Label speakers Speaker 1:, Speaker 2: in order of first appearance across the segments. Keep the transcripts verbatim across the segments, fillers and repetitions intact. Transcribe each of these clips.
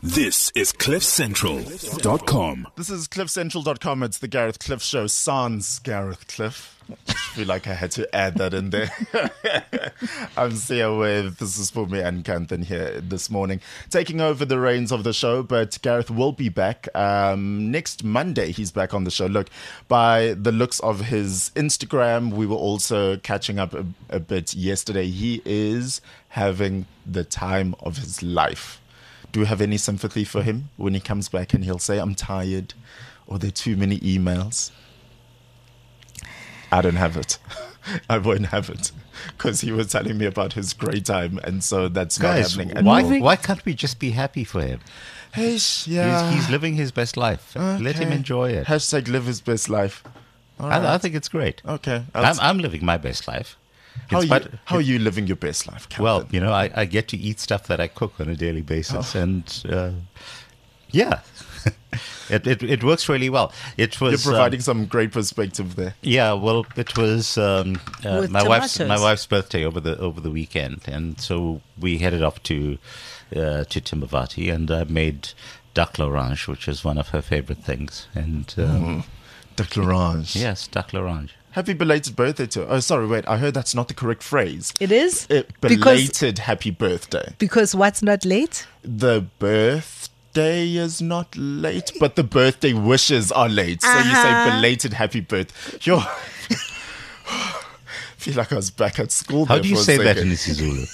Speaker 1: This is cliff central dot com.
Speaker 2: This is cliff central dot com. It's the Gareth Cliff Show. Sans Gareth Cliff. I feel like I had to add that in there. I'm Sia with, this is for me and Kanthan here this morning, taking over the reins of the show, but Gareth will be back um, next Monday. He's back on the show. Look, by the looks of his Instagram, we were also catching up a, a bit yesterday. He is having the time of his life. Do you have any sympathy for him when he comes back and he'll say, I'm tired, or there are too many emails? I don't have it. I won't have it. Because he was telling me about his great time, and so that's
Speaker 3: Guys,
Speaker 2: not happening at
Speaker 3: why,
Speaker 2: all.
Speaker 3: why can't we just be happy for him?
Speaker 2: Hey, yeah.
Speaker 3: He's, he's living his best life.
Speaker 2: Okay.
Speaker 3: Let him enjoy it.
Speaker 2: Hashtag live his best life. All right.
Speaker 3: I, I think it's great.
Speaker 2: Okay.
Speaker 3: I'm, I'm living my best life.
Speaker 2: How,
Speaker 3: It's
Speaker 2: are you,
Speaker 3: quite-
Speaker 2: how are you living your best life, Captain?
Speaker 3: Well, you know, I, I get to eat stuff that I cook on a daily basis,
Speaker 2: Oh.
Speaker 3: and uh, yeah, it, it it works really well. It was
Speaker 2: You're providing
Speaker 3: um,
Speaker 2: some great perspective there.
Speaker 3: yeah. Well, it was um, uh,
Speaker 4: With
Speaker 3: my wife's
Speaker 4: tomatoes.
Speaker 3: my wife's birthday over the over the weekend, and so we headed off to uh, to Timbavati, and I made duck l'orange, which is one of her favorite things, and um,
Speaker 2: Duck l'orange.
Speaker 3: yes, duck l'orange.
Speaker 2: Happy belated birthday to Oh, sorry, wait. I heard that's not the correct phrase.
Speaker 4: It is?
Speaker 2: Uh,
Speaker 4: Because-
Speaker 2: belated happy birthday.
Speaker 4: Because what's not late?
Speaker 2: The birthday is not late, but the birthday wishes are late. So you say
Speaker 4: Uh-huh.
Speaker 2: belated happy birthday. Yo, I feel like I was back at school.
Speaker 3: How
Speaker 2: there
Speaker 3: do you
Speaker 2: for a
Speaker 3: say that
Speaker 2: second.
Speaker 3: in isiZulu?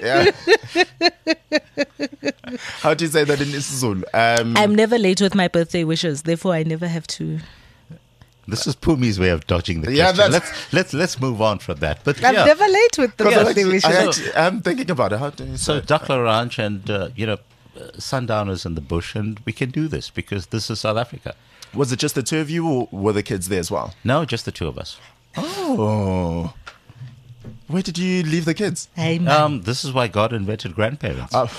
Speaker 2: Yeah. How do you say that in isiZulu? Um,
Speaker 4: I'm never late with my birthday wishes, therefore I never have to.
Speaker 3: This is Pumi's way of dodging the
Speaker 2: Yeah,
Speaker 3: question.
Speaker 2: that's-
Speaker 3: let's let's let's move on from that. But
Speaker 4: I'm
Speaker 3: yeah.
Speaker 4: never late with the
Speaker 2: 'cause I
Speaker 4: birthday
Speaker 2: actually-
Speaker 4: wishes.
Speaker 2: I actually, I'm thinking about it. How do you say
Speaker 3: So
Speaker 2: it?
Speaker 3: duck l'orange and uh, you know uh, sundowners in the bush, and we can do this because this is South Africa.
Speaker 2: Was it just the two of you, or were the kids there as well?
Speaker 3: No, just the two of us.
Speaker 2: Oh. Where did you leave the kids?
Speaker 4: Hey man,
Speaker 3: Um, this is why God invented grandparents.
Speaker 2: Uh,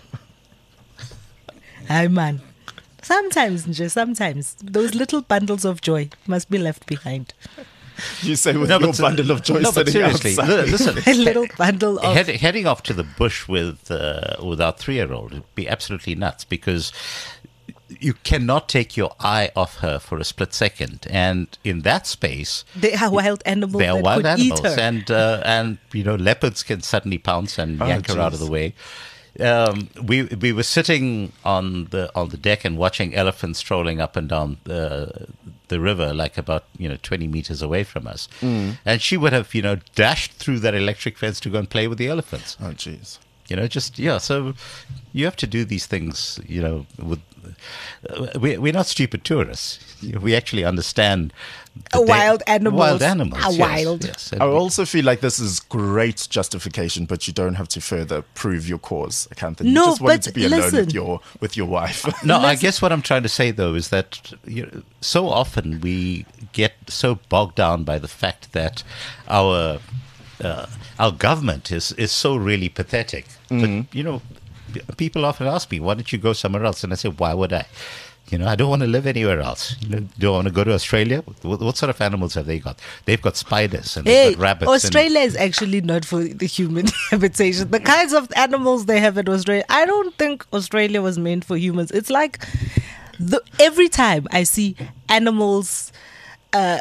Speaker 4: hey man. Sometimes, just sometimes, those little bundles of joy must be left behind.
Speaker 2: you say with
Speaker 3: No,
Speaker 2: your
Speaker 3: but, uh,
Speaker 2: bundle of joy
Speaker 3: no, but
Speaker 2: sitting
Speaker 3: seriously,
Speaker 2: outside.
Speaker 3: li- listen.
Speaker 4: A little bundle of.
Speaker 3: Head, heading off to the bush with uh, with our three-year-old would be absolutely nuts because you cannot take your eye off her for a split second, and in that space,
Speaker 4: They are wild animals
Speaker 3: they are
Speaker 4: that
Speaker 3: wild
Speaker 4: could
Speaker 3: animals,
Speaker 4: eat her.
Speaker 3: and uh, and you know leopards can suddenly pounce and
Speaker 2: Oh,
Speaker 3: yank her out of
Speaker 2: jeez.
Speaker 3: the way. Um, we we were sitting on the on the deck and watching elephants strolling up and down the the river, like about you know twenty meters away from us,
Speaker 2: Mm.
Speaker 3: and she would have you know dashed through that electric fence to go and play with the elephants.
Speaker 2: Oh, jeez.
Speaker 3: You know, just yeah. So you have to do these things. You know, with uh, we we're not stupid tourists. We actually understand the
Speaker 4: A wild animals
Speaker 3: Wild animals.
Speaker 4: are
Speaker 3: yes,
Speaker 4: wild.
Speaker 3: Yes. And
Speaker 2: I
Speaker 3: we-
Speaker 2: also feel like this is great justification, but you don't have to further prove your cause, Kanthan. You
Speaker 4: No,
Speaker 2: just wanted
Speaker 4: but
Speaker 2: to be alone with
Speaker 4: listen.
Speaker 2: your with your wife.
Speaker 3: No, I
Speaker 4: Let's-
Speaker 3: guess what I'm trying to say though is that you know, so often we get so bogged down by the fact that our uh, our government is is so really pathetic.
Speaker 2: Mm-hmm.
Speaker 3: But you know, p- people often ask me, "Why don't you go somewhere else?" And I say, "Why would I?" You know, I don't want to live anywhere else. You know, do I want to go to Australia? What, what sort of animals have they got? They've got spiders and
Speaker 4: Hey,
Speaker 3: they've got rabbits.
Speaker 4: Australia is actually not for the human habitation. The kinds of animals they have in Australia, I don't think Australia was meant for humans. It's like the, every time I see animals, uh,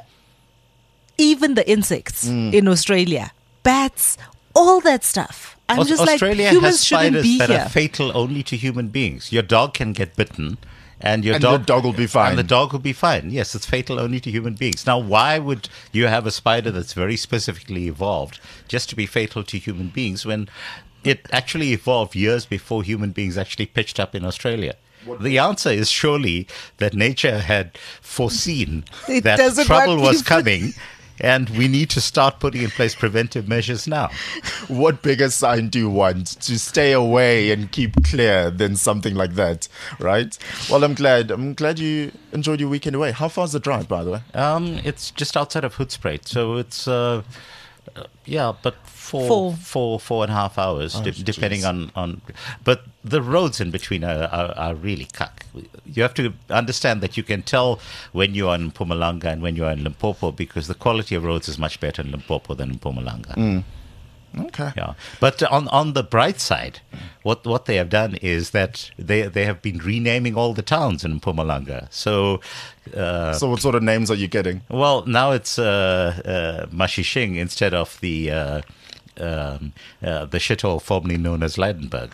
Speaker 4: even the insects
Speaker 3: Mm.
Speaker 4: in Australia, bats, all that stuff. I'm
Speaker 3: Aus-
Speaker 4: just
Speaker 3: Australia
Speaker 4: like, humans
Speaker 3: has
Speaker 4: shouldn't
Speaker 3: spiders
Speaker 4: be
Speaker 3: that
Speaker 4: here.
Speaker 3: are fatal only to human beings. Your dog can get bitten, and your
Speaker 2: And
Speaker 3: dog,
Speaker 2: the dog will be fine.
Speaker 3: And the dog will be fine. Yes, it's fatal only to human beings. Now, why would you have a spider that's very specifically evolved just to be fatal to human beings when it actually evolved years before human beings actually pitched up in Australia? The answer is surely that nature had foreseen
Speaker 4: It
Speaker 3: that
Speaker 4: doesn't
Speaker 3: trouble
Speaker 4: want
Speaker 3: was
Speaker 4: people-
Speaker 3: coming. And we need to start putting in place preventive measures now.
Speaker 2: What bigger sign do you want to stay away and keep clear than something like that, right? Well, I'm glad. I'm glad you enjoyed your weekend away. How far's the drive, by the way?
Speaker 3: Um, it's just outside of Hoedspruit, so it's uh, uh, yeah, but four,
Speaker 4: Four.
Speaker 3: four, four and a half hours,
Speaker 2: Oh,
Speaker 3: de- depending
Speaker 2: jeez.
Speaker 3: on, on. But the roads in between are, are, are really cuck. You have to understand that you can tell when you are in Mpumalanga and when you are in Limpopo because the quality of roads is much better in Limpopo than in Mpumalanga.
Speaker 2: Okay.
Speaker 3: Yeah, but on on the bright side, what what they have done is that they they have been renaming all the towns in Mpumalanga. So, uh,
Speaker 2: So what sort of names are you getting?
Speaker 3: well, now it's uh, uh, Mashishing instead of the uh, um, uh, the shithole formerly known as Leidenburg.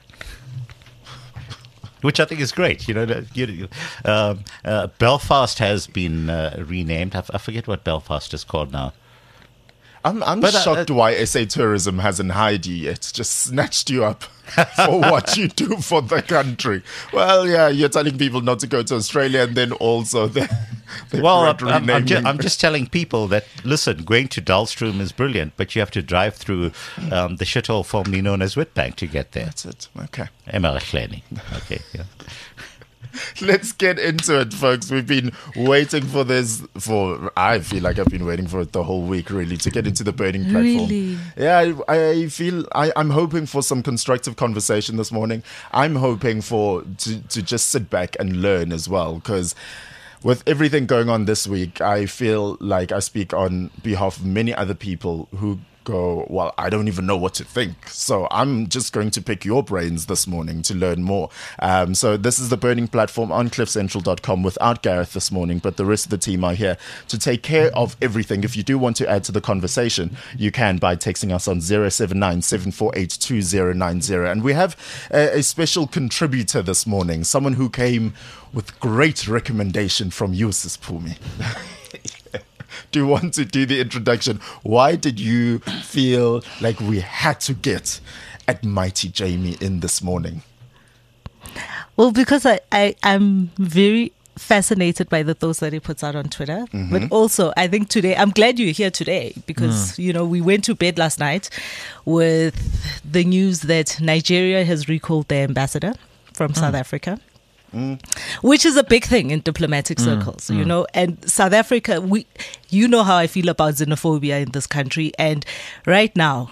Speaker 3: Which I think is great. You know, that- you, you- um, uh, Belfast has been uh, renamed. I, f- I forget what Belfast is called now.
Speaker 2: I'm, I'm
Speaker 3: But, uh,
Speaker 2: shocked why S A Tourism hasn't hired you yet. Just snatched you up for what you do for the country. Well, yeah, you're telling people not to go to Australia, and then also they
Speaker 3: Well, I'm, I'm, I'm, ju- I'm just telling people that, listen, going to Dahlstrom is brilliant, but you have to drive through um, the shithole formerly known as Witbank to get there.
Speaker 2: That's it. Okay.
Speaker 3: Emerkleni. Okay, yeah.
Speaker 2: Let's get into it, folks. We've been waiting for this for, I feel like I've been waiting for it the whole week, really, to get into the burning platform.
Speaker 4: Really?
Speaker 2: Yeah, I, I feel, I, I'm hoping for some constructive conversation this morning. I'm hoping for, to, to just sit back and learn as well, because with everything going on this week, I feel like I speak on behalf of many other people who go, well, I don't even know what to think. So I'm just going to pick your brains this morning to learn more. Um, so this is the Burning Platform on cliff central dot com without Gareth this morning, but the rest of the team are here to take care of everything. If you do want to add to the conversation, you can by texting us on zero seven nine, seven four eight, two zero nine zero. And we have a, a special contributor this morning, someone who came with great recommendation from you, Sis Pumi. Do you want to do the introduction? Why did you feel like we had to get at Mighty Jamie in this morning?
Speaker 4: Well, because I, I, I'm very fascinated by the thoughts that he puts out on Twitter.
Speaker 2: Mm-hmm.
Speaker 4: But also, I think today, I'm glad you're here today because,
Speaker 2: Mm.
Speaker 4: you know, we went to bed last night with the news that Nigeria has recalled their ambassador from
Speaker 2: Mm.
Speaker 4: South Africa. Which is a big thing in diplomatic circles, you know. And South Africa, we, you know how I feel about xenophobia in this country. And right now,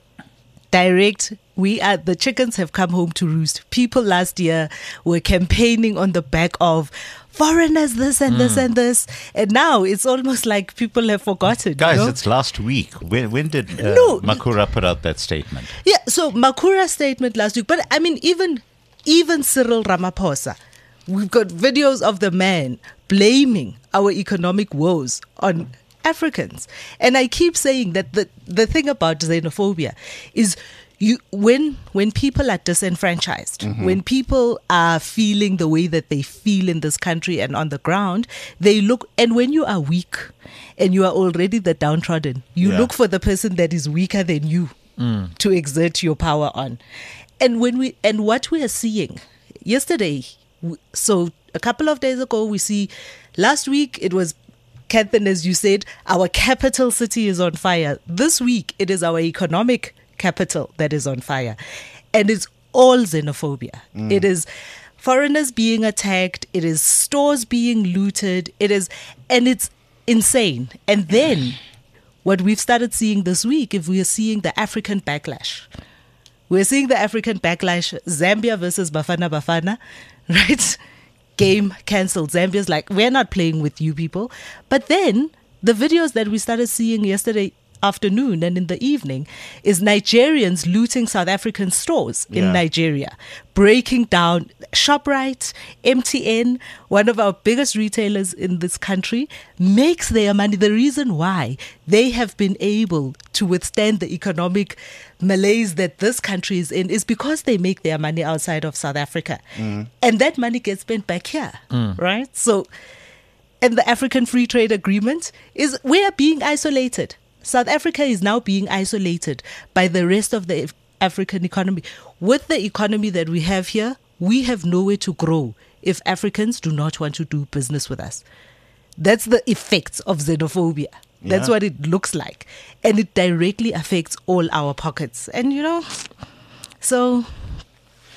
Speaker 4: direct, we are the chickens have come home to roost. People last year were campaigning on the back of foreigners, this and this and this, and now it's almost like people have forgotten.
Speaker 3: Guys,
Speaker 4: you know?
Speaker 3: it's last week. When, when did uh,
Speaker 4: No.
Speaker 3: Makura put out that statement?
Speaker 4: Yeah, so Makura's statement last week, but I mean, even even Cyril Ramaphosa, we've got videos of the man blaming our economic woes on Africans. And I keep saying that the, the thing about xenophobia is you when when people are disenfranchised,
Speaker 2: Mm-hmm.
Speaker 4: when people are feeling the way that they feel in this country and on the ground, they look, and when you are weak and you are already the downtrodden, you
Speaker 2: Yeah.
Speaker 4: look for the person that is weaker than you to exert your power on. And when we and what we are seeing yesterday, w- so a couple of days ago, we see last week it was Catherine, as you said, our capital city is on fire. This week it is our economic capital that is on fire, and it's all xenophobia. It is foreigners being attacked. It is stores being looted. It is, and it's insane. And then what we've started seeing this week, if we are seeing the African backlash. We're seeing the African backlash, Zambia versus Bafana Bafana, right? Game cancelled. Zambia's like, we're not playing with you people. But then the videos that we started seeing yesterday afternoon and in the evening is Nigerians looting South African stores in
Speaker 2: Yeah.
Speaker 4: Nigeria, breaking down ShopRite, M T N, one of our biggest retailers in this country, makes their money. The reason why they have been able to withstand the economic malaise that this country is in is because they make their money outside of South Africa. And that money gets spent back here, right? So, and the African Free Trade Agreement is, we are being isolated. South Africa is now being isolated by the rest of the African economy. With the economy that we have here, we have nowhere to grow if Africans do not want to do business with us. That's the effects of xenophobia. That's
Speaker 2: Yeah.
Speaker 4: what it looks like. And it directly affects all our pockets. And, you know, so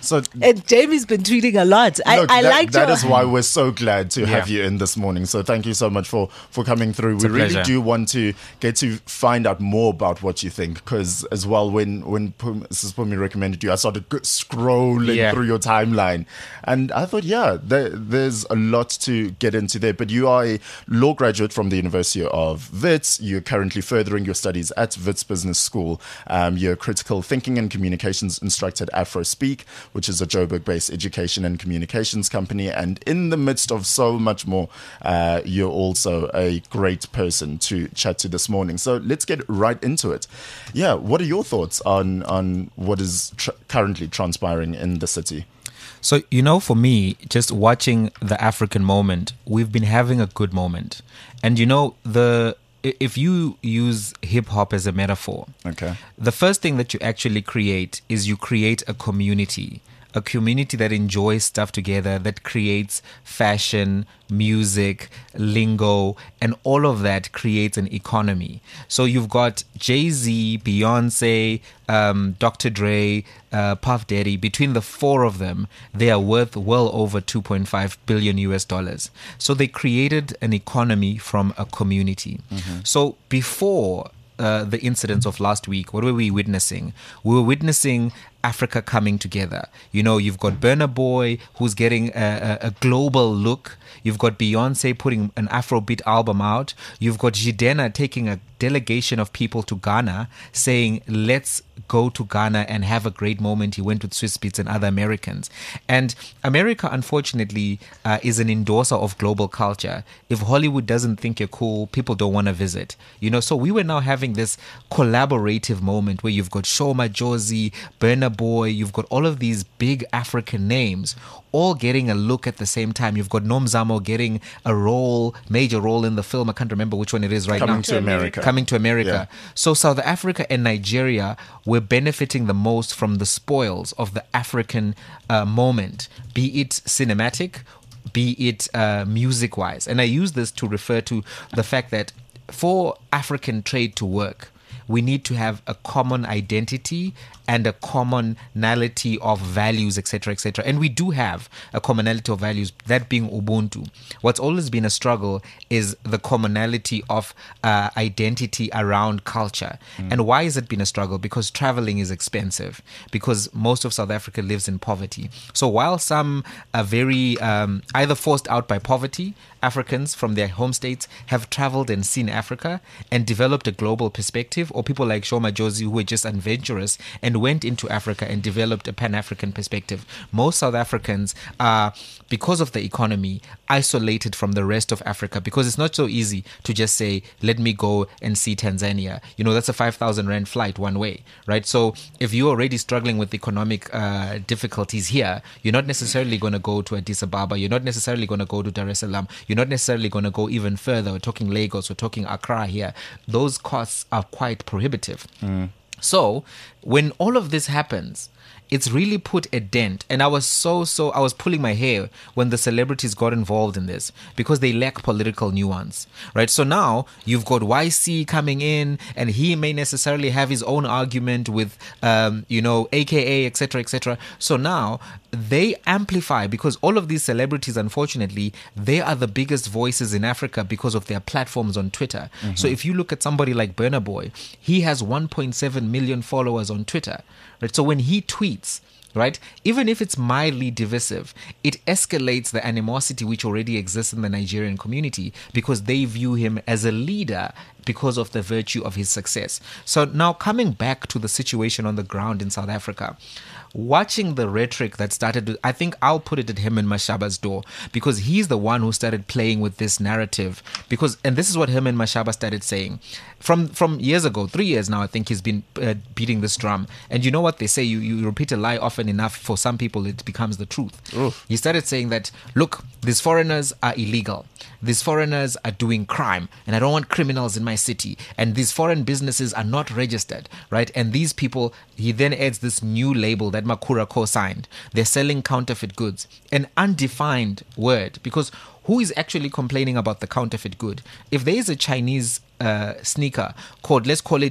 Speaker 2: So
Speaker 4: And Jamie's been tweeting a lot. I,
Speaker 2: Look,
Speaker 4: I
Speaker 2: that,
Speaker 4: liked
Speaker 2: that
Speaker 4: your...
Speaker 2: is why we're so glad to have
Speaker 5: Yeah.
Speaker 2: you in this morning. So thank you so much for, for coming through.
Speaker 5: It's
Speaker 2: we
Speaker 5: a
Speaker 2: really
Speaker 5: pleasure.
Speaker 2: do want to get to find out more about what you think, because as well, when when Pum, Missus Pumi recommended you, I started g- scrolling
Speaker 5: Yeah.
Speaker 2: through your timeline, and I thought, yeah, there, there's a lot to get into there. But you are a law graduate from the University of Wits. You're currently furthering your studies at Wits Business School. Um, you're a critical thinking and communications instructor at AfroSpeak, which is a Joburg-based education and communications company. And in the midst of so much more, uh, you're also a great person to chat to this morning. So let's get right into it. Yeah, what are your thoughts on on what is tr- currently transpiring in the city?
Speaker 5: So, you know, for me, just watching the African moment, we've been having a good moment. And, you know, the i- if you use hip hop as a metaphor,
Speaker 2: Okay.
Speaker 5: the first thing that you actually create is you create a community. A community that enjoys stuff together, that creates fashion, music, lingo, and all of that creates an economy. So you've got Jay-Z, Beyonce, um, Doctor Dre, uh, Puff Daddy. Between the four of them, they are worth well over two point five billion U S dollars. So they created an economy from a community. So before uh, the incidents of last week, what were we witnessing? We were witnessing Africa coming together. You know, you've got Burna Boy, who's getting a, a, a global look. You've got Beyonce putting an Afrobeat album out. You've got Jidena taking a delegation of people to Ghana, saying, let's go to Ghana and have a great moment. He went with Swiss Beats and other Americans. And America, unfortunately, uh, is an endorser of global culture. If Hollywood doesn't think you're cool, people don't want to visit. You know, so we were now having this collaborative moment where you've got Shoma Josie, Burna Boy, you've got all of these big African names all getting a look at the same time. You've got Nomzamo getting a role, major role in the film. I can't remember which one it is right
Speaker 2: Coming
Speaker 5: now.
Speaker 2: to America.
Speaker 5: Coming to America.
Speaker 2: Yeah.
Speaker 5: So South Africa and Nigeria were benefiting the most from the spoils of the African uh, moment, be it cinematic, be it uh, music-wise. And I use this to refer to the fact that for African trade to work, we need to have a common identity and a commonality of values, et cetera, et cetera. And we do have a commonality of values, that being Ubuntu. What's always been a struggle is the commonality of uh, identity around culture. Mm. And why has it been a struggle? Because traveling is expensive, because most of South Africa lives in poverty. So while some are very um, either forced out by poverty, Africans from their home states have traveled and seen Africa and developed a global perspective, or people like Shoma Josie who were just adventurous and went into Africa and developed a Pan-African perspective. Most South Africans are, because of the economy, isolated from the rest of Africa, because it's not so easy to just say, let me go and see Tanzania. You know, that's a five thousand rand flight one way, right? So if you're already struggling with economic uh, difficulties here, you're not necessarily going to go to Addis Ababa. You're not necessarily going to go to Dar es Salaam. You're not necessarily going to go even further. We're talking Lagos, we're talking Accra here. Those costs are quite prohibitive. Mm. So when all of this happens, it's really put a dent. And I was so, so, I was pulling my hair when the celebrities got involved in this, because they lack political nuance, right? So now you've got Y C coming in, and he may necessarily have his own argument with, um, you know, A K A, et cetera, et cetera. So now they amplify, because all of these celebrities, unfortunately, they are the biggest voices in Africa because of their platforms on Twitter. Mm-hmm. So if you look at somebody like Burna Boy, he has one point seven million followers on Twitter, right? So when he tweets, right, even if it's mildly divisive, it escalates the animosity which already exists in the Nigerian community, because they view him as a leader because of the virtue of his success. So now coming back to the situation on the ground in South Africa, watching the rhetoric that started, I think I'll put it at him and Mashaba's door, because he's the one who started playing with this narrative. Because, and this is what him and Mashaba started saying from from years ago, three years now. I think he's been uh, beating this drum. And you know what they say? You you repeat a lie often enough, for some people it becomes the truth. Oof. He started saying that, look, these foreigners are illegal. These foreigners are doing crime, and I don't want criminals in my city. And these foreign businesses are not registered, right? And these people, he then adds this new label that Makura co-signed. They're selling counterfeit goods, an undefined word, because who is actually complaining about the counterfeit good? If there is a Chinese uh, sneaker called, let's call it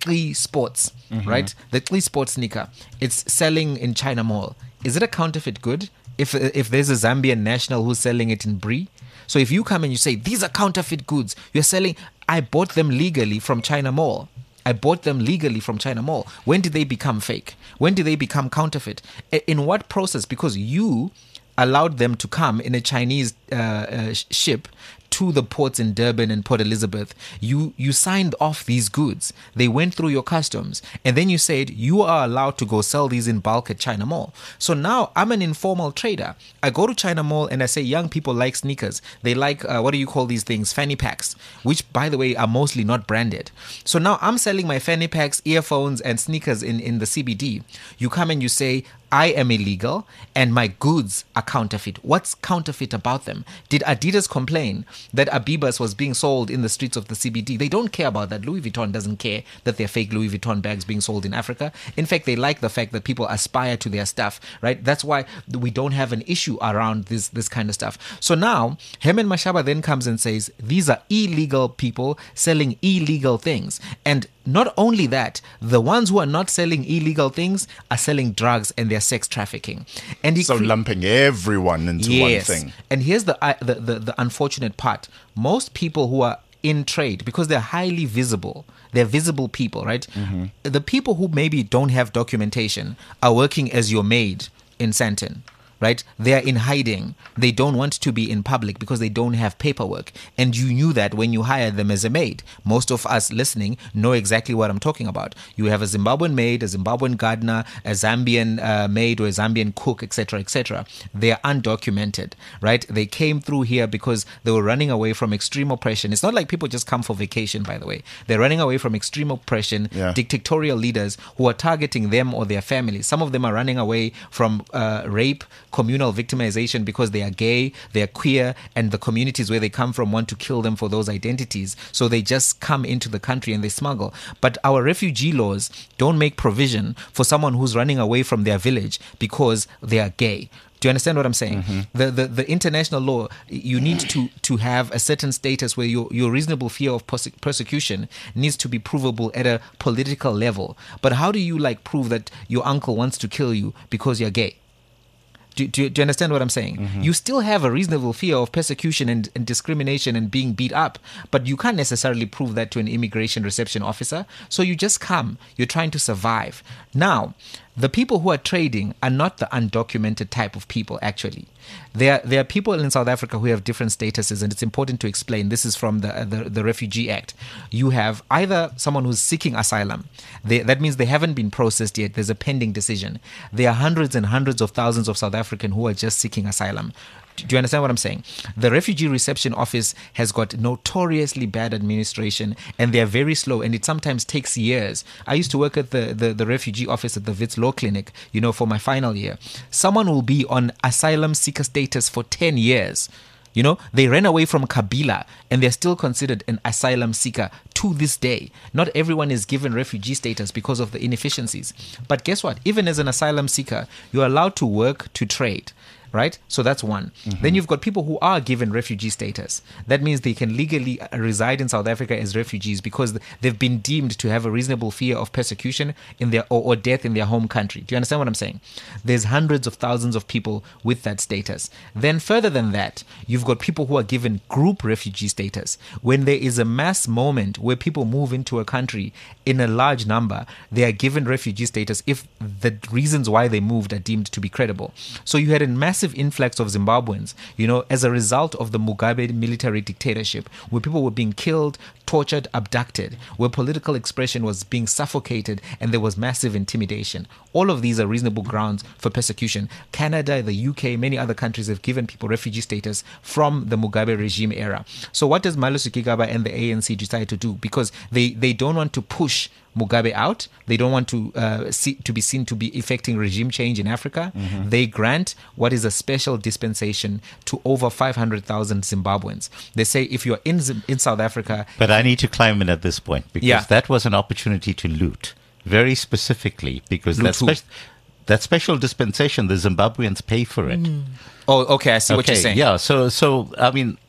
Speaker 5: Klee Sports,
Speaker 2: Mm-hmm.
Speaker 5: right? The Klee Sports sneaker. It's selling in China Mall. Is it a counterfeit good? If if there's a Zambian national who's selling it in Brie, so if you come and you say these are counterfeit goods, you're selling. I bought them legally from China Mall. I bought them legally from China Mall. When did they become fake? When did they become counterfeit? In what process? Because you allowed them to come in a Chinese uh, uh, ship to the ports in Durban and Port Elizabeth. You you signed off these goods. They went through your customs. And then you said you are allowed to go sell these in bulk at China Mall. So now I'm an informal trader. I go to China Mall and I say young people like sneakers. They like, uh, what do you call these things? Fanny packs, which by the way are mostly not branded. So now I'm selling my fanny packs, earphones and sneakers in, in the C B D. You come and you say, I am illegal and my goods are counterfeit. What's counterfeit about them? Did Adidas complain that Abibas was being sold in the streets of the C B D? They don't care about that. Louis Vuitton doesn't care that they're fake Louis Vuitton bags being sold in Africa. In fact, they like the fact that people aspire to their stuff, right? That's why we don't have an issue around this, this kind of stuff. So now, Herman Mashaba then comes and says, these are illegal people selling illegal things. And not only that, the ones who are not selling illegal things are selling drugs and they're sex trafficking. And he
Speaker 2: So
Speaker 5: cre-
Speaker 2: lumping everyone into
Speaker 5: yes.
Speaker 2: one thing.
Speaker 5: And here's the, uh, the, the the unfortunate part. Most people who are in trade, because they're highly visible, they're visible people, right?
Speaker 2: Mm-hmm.
Speaker 5: The people who maybe don't have documentation are working as your maid in Sandton. Right? They are in hiding. They don't want to be in public because they don't have paperwork. And you knew that when you hired them as a maid. Most of us listening know exactly what I'm talking about. You have a Zimbabwean maid, a Zimbabwean gardener, a Zambian uh, maid or a Zambian cook, et cetera, et cetera. They are undocumented, right? They came through here because they were running away from extreme oppression. It's not like people just come for vacation, by the way. They're running away from extreme oppression,
Speaker 2: Yeah.
Speaker 5: dictatorial leaders who are targeting them or their families. Some of them are running away from uh, rape, communal victimization because they are gay, they are queer, and the communities where they come from want to kill them for those identities. So they just come into the country and they smuggle. But our refugee laws don't make provision for someone who's running away from their village because they are gay. Do you understand what I'm saying?
Speaker 2: Mm-hmm.
Speaker 5: The, the the international law, you need to to have a certain status where your your reasonable fear of perse- persecution needs to be provable at a political level. But how do you like prove that your uncle wants to kill you because you're gay? Do, do, do you understand what I'm saying?
Speaker 2: Mm-hmm.
Speaker 5: You still have a reasonable fear of persecution and, and discrimination and being beat up, but you can't necessarily prove that to an immigration reception officer. So you just come. You're trying to survive. Now, the people who are trading are not the undocumented type of people, actually. There, there are people in South Africa who have different statuses, and it's important to explain. This is from the the, the Refugee Act. You have either someone who's seeking asylum. They, that means they haven't been processed yet. There's a pending decision. There are hundreds and hundreds of thousands of South Africans who are just seeking asylum. Do you understand what I'm saying? The Refugee Reception Office has got notoriously bad administration and they're very slow and it sometimes takes years. I used to work at the, the, the refugee office at the Wits Law Clinic, you know, for my final year. Someone will be on asylum seeker status for ten years. You know, they ran away from Kabila and they're still considered an asylum seeker to this day. Not everyone is given refugee status because of the inefficiencies. But guess what? Even as an asylum seeker, you're allowed to work, to trade. Right? So that's one. Mm-hmm. Then you've got people who are given refugee status. That means they can legally reside in South Africa as refugees because they've been deemed to have a reasonable fear of persecution in their or, or death in their home country. Do you understand what I'm saying? There's hundreds of thousands of people with that status. Then further than that, you've got people who are given group refugee status. When there is a mass moment where people move into a country in a large number, they are given refugee status if the reasons why they moved are deemed to be credible. So you had a massive influx of Zimbabweans, you know, as a result of the Mugabe military dictatorship, where people were being killed, tortured, abducted, where political expression was being suffocated and there was massive intimidation. All of these are reasonable grounds for persecution. Canada, the U K, many other countries have given people refugee status from the Mugabe regime era. So what does Malusi Gigaba and the A N C decide to do? Because they, they don't want to push Mugabe out. They don't want to uh, see, to be seen to be effecting regime change in Africa. Mm-hmm. They grant what is a special dispensation to over five hundred thousand Zimbabweans. They say if you're in in South Africa...
Speaker 3: But I need to climb in at this point because
Speaker 5: Yeah.
Speaker 3: that was an opportunity to loot, very specifically, because
Speaker 5: Loot
Speaker 3: that,
Speaker 5: who?
Speaker 3: spe- that special dispensation, the Zimbabweans pay for it.
Speaker 5: Oh, okay, I see what you're saying.
Speaker 3: Yeah, so, so I mean...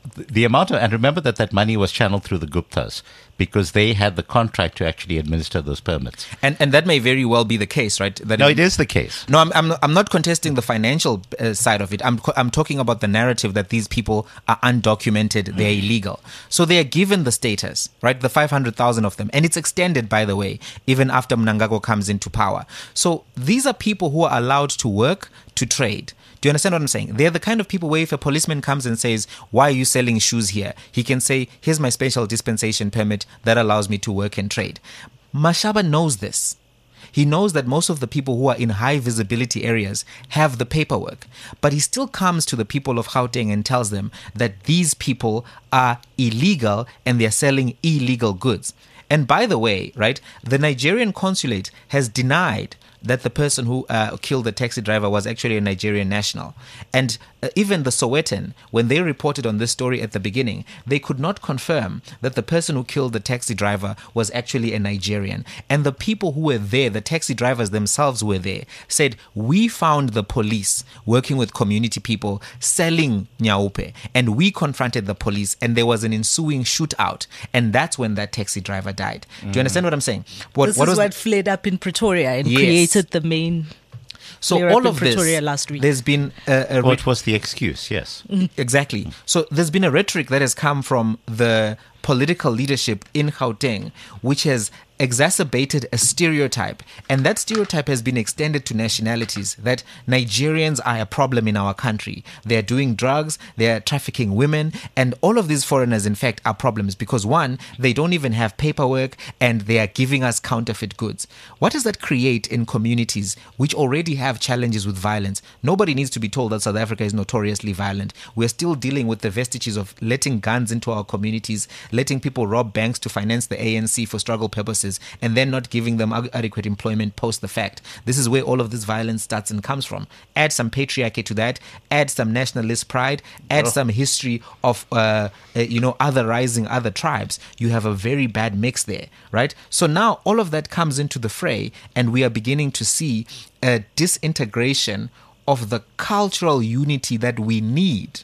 Speaker 3: the amount of, and remember that that money was channeled through the Guptas because they had the contract to actually administer those permits.
Speaker 5: And and that may very well be the case, right? That
Speaker 3: No,
Speaker 5: it-
Speaker 3: it is the case.
Speaker 5: No, I'm, I'm I'm not contesting the financial uh, side of it. I'm I'm talking about the narrative that these people are undocumented, they're illegal. So they are given the status, right? The five hundred thousand of them, and it's extended, by the way, even after Mnangagwa comes into power. So these are people who are allowed to work, to trade. Do you understand what I'm saying? They're the kind of people where if a policeman comes and says, "Why are you selling shoes here?" he can say, "Here's my special dispensation permit that allows me to work and trade." Mashaba knows this. He knows that most of the people who are in high visibility areas have the paperwork, but he still comes to the people of Gauteng and tells them that these people are illegal and they're selling illegal goods. And by the way, right, the Nigerian consulate has denied that the person who uh, killed the taxi driver was actually a Nigerian national. And uh, even the Sowetan, when they reported on this story at the beginning, they could not confirm that the person who killed the taxi driver was actually a Nigerian. And the people who were there, the taxi drivers themselves were there, said, "We found the police working with community people selling nyaupe, and we confronted the police, and there was an ensuing shootout, and that's when that taxi driver died." Do you understand what I'm saying? What,
Speaker 4: This
Speaker 5: what
Speaker 4: is
Speaker 5: was
Speaker 4: what flared up in Pretoria and
Speaker 5: Yes.
Speaker 4: created the main.
Speaker 5: So
Speaker 4: flare up
Speaker 5: all
Speaker 4: in
Speaker 5: of this,
Speaker 4: Pretoria last week.
Speaker 5: there's been a, a
Speaker 3: What was the excuse? Yes.
Speaker 5: exactly. So there's been a rhetoric that has come from the political leadership in Gauteng, which has exacerbated a stereotype, and that stereotype has been extended to nationalities, that Nigerians are a problem in our country. They are doing drugs, they are trafficking women, and all of these foreigners in fact are problems because one, they don't even have paperwork and they are giving us counterfeit goods. What does that create in communities which already have challenges with violence? Nobody needs to be told that South Africa is notoriously violent. We're still dealing with the vestiges of letting guns into our communities, letting people rob banks to finance the A N C for struggle purposes, and then not giving them adequate employment post the fact. This is where all of this violence starts and comes from. Add some patriarchy to that, add some nationalist pride, add oh. some history of, uh, uh, you know, other rising other tribes. You have a very bad mix there, right? So now all of that comes into the fray, and we are beginning to see a disintegration of the cultural unity that we need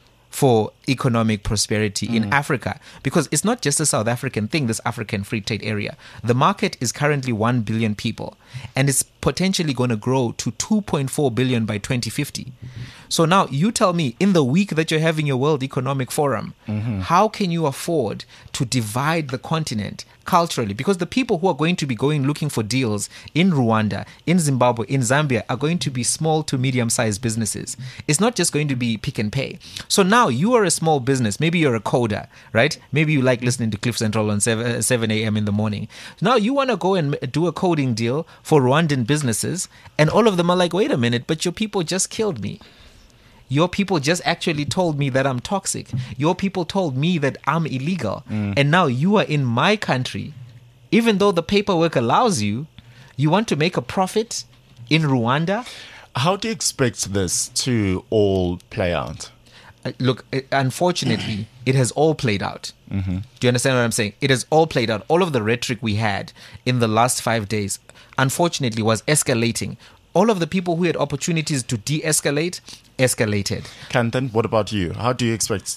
Speaker 5: for economic prosperity mm. in Africa, because it's not just a South African thing, this African free trade area. The market is currently one billion people, and it's potentially going to grow to two point four billion by twenty fifty. Mm-hmm. So now you tell me, in the week that you're having your World Economic Forum, mm-hmm. how can you afford to divide the continent culturally? Because the people who are going to be going looking for deals in Rwanda, in Zimbabwe, in Zambia are going to be small to medium-sized businesses. It's not just going to be pick and pay. So now you are a small business. Maybe you're a coder, right? Maybe you like listening to Cliff Central on seven a.m. in the morning. Now you want to go and do a coding deal for Rwandan businesses, and all of them are like, wait a minute, but your people just killed me. Your people just actually told me that I'm toxic. Your people told me that I'm illegal. Mm. And now you are in my country. Even though the paperwork allows you, you want to make a profit in Rwanda?
Speaker 2: How do you expect this to all play out?
Speaker 5: Uh, look, uh, unfortunately, it has all played out. Mm-hmm. Do you understand what I'm saying? It has all played out. All of the rhetoric we had in the last five days, unfortunately, was escalating. All of the people who had opportunities to de-escalate, escalated.
Speaker 2: Kanthan, what about you? How do you expect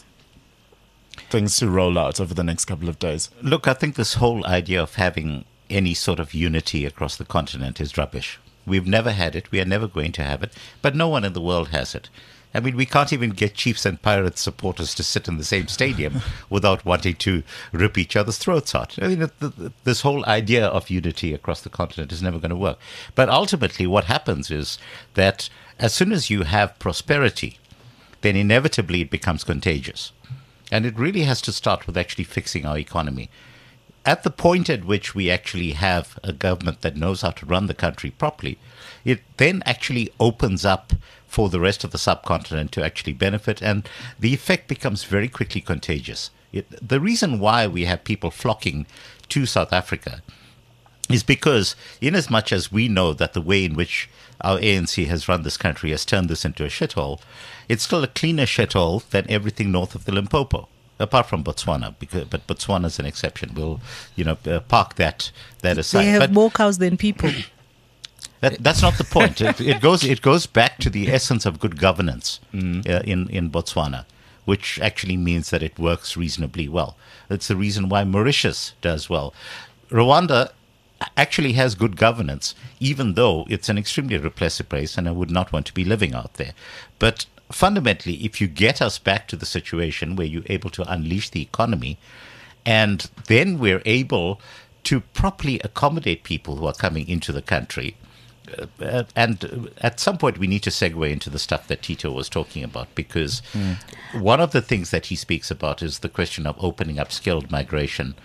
Speaker 2: things to roll out over the next couple of days?
Speaker 3: Look, I think this whole idea of having any sort of unity across the continent is rubbish. We've never had it. We are never going to have it. But no one in the world has it. I mean, we can't even get Chiefs and Pirates supporters to sit in the same stadium without wanting to rip each other's throats out. I mean, the, the, this whole idea of unity across the continent is never going to work. But ultimately, what happens is that as soon as you have prosperity, then inevitably it becomes contagious. And it really has to start with actually fixing our economy. At the point at which we actually have a government that knows how to run the country properly, it then actually opens up for the rest of the subcontinent to actually benefit, and the effect becomes very quickly contagious. It, the reason why we have people flocking to South Africa is because, in as much as we know that the way in which our A N C has run this country has turned this into a shithole, it's still a cleaner shithole than everything north of the Limpopo. Apart from Botswana, because, but Botswana is an exception. We'll, you know, uh, park that that aside.
Speaker 4: They have
Speaker 3: but
Speaker 4: more cows than people.
Speaker 3: That, that's not the point. It, it goes it goes back to the essence of good governance mm. uh, in in Botswana, which actually means that it works reasonably well. That's the reason why Mauritius does well. Rwanda actually has good governance, even though it's an extremely repressive place, and I would not want to be living out there. But fundamentally, if you get us back to the situation where you're able to unleash the economy, and then we're able to properly accommodate people who are coming into the country, uh, and at some point we need to segue into the stuff that Tito was talking about, because mm. one of the things that he speaks about is the question of opening up skilled migration.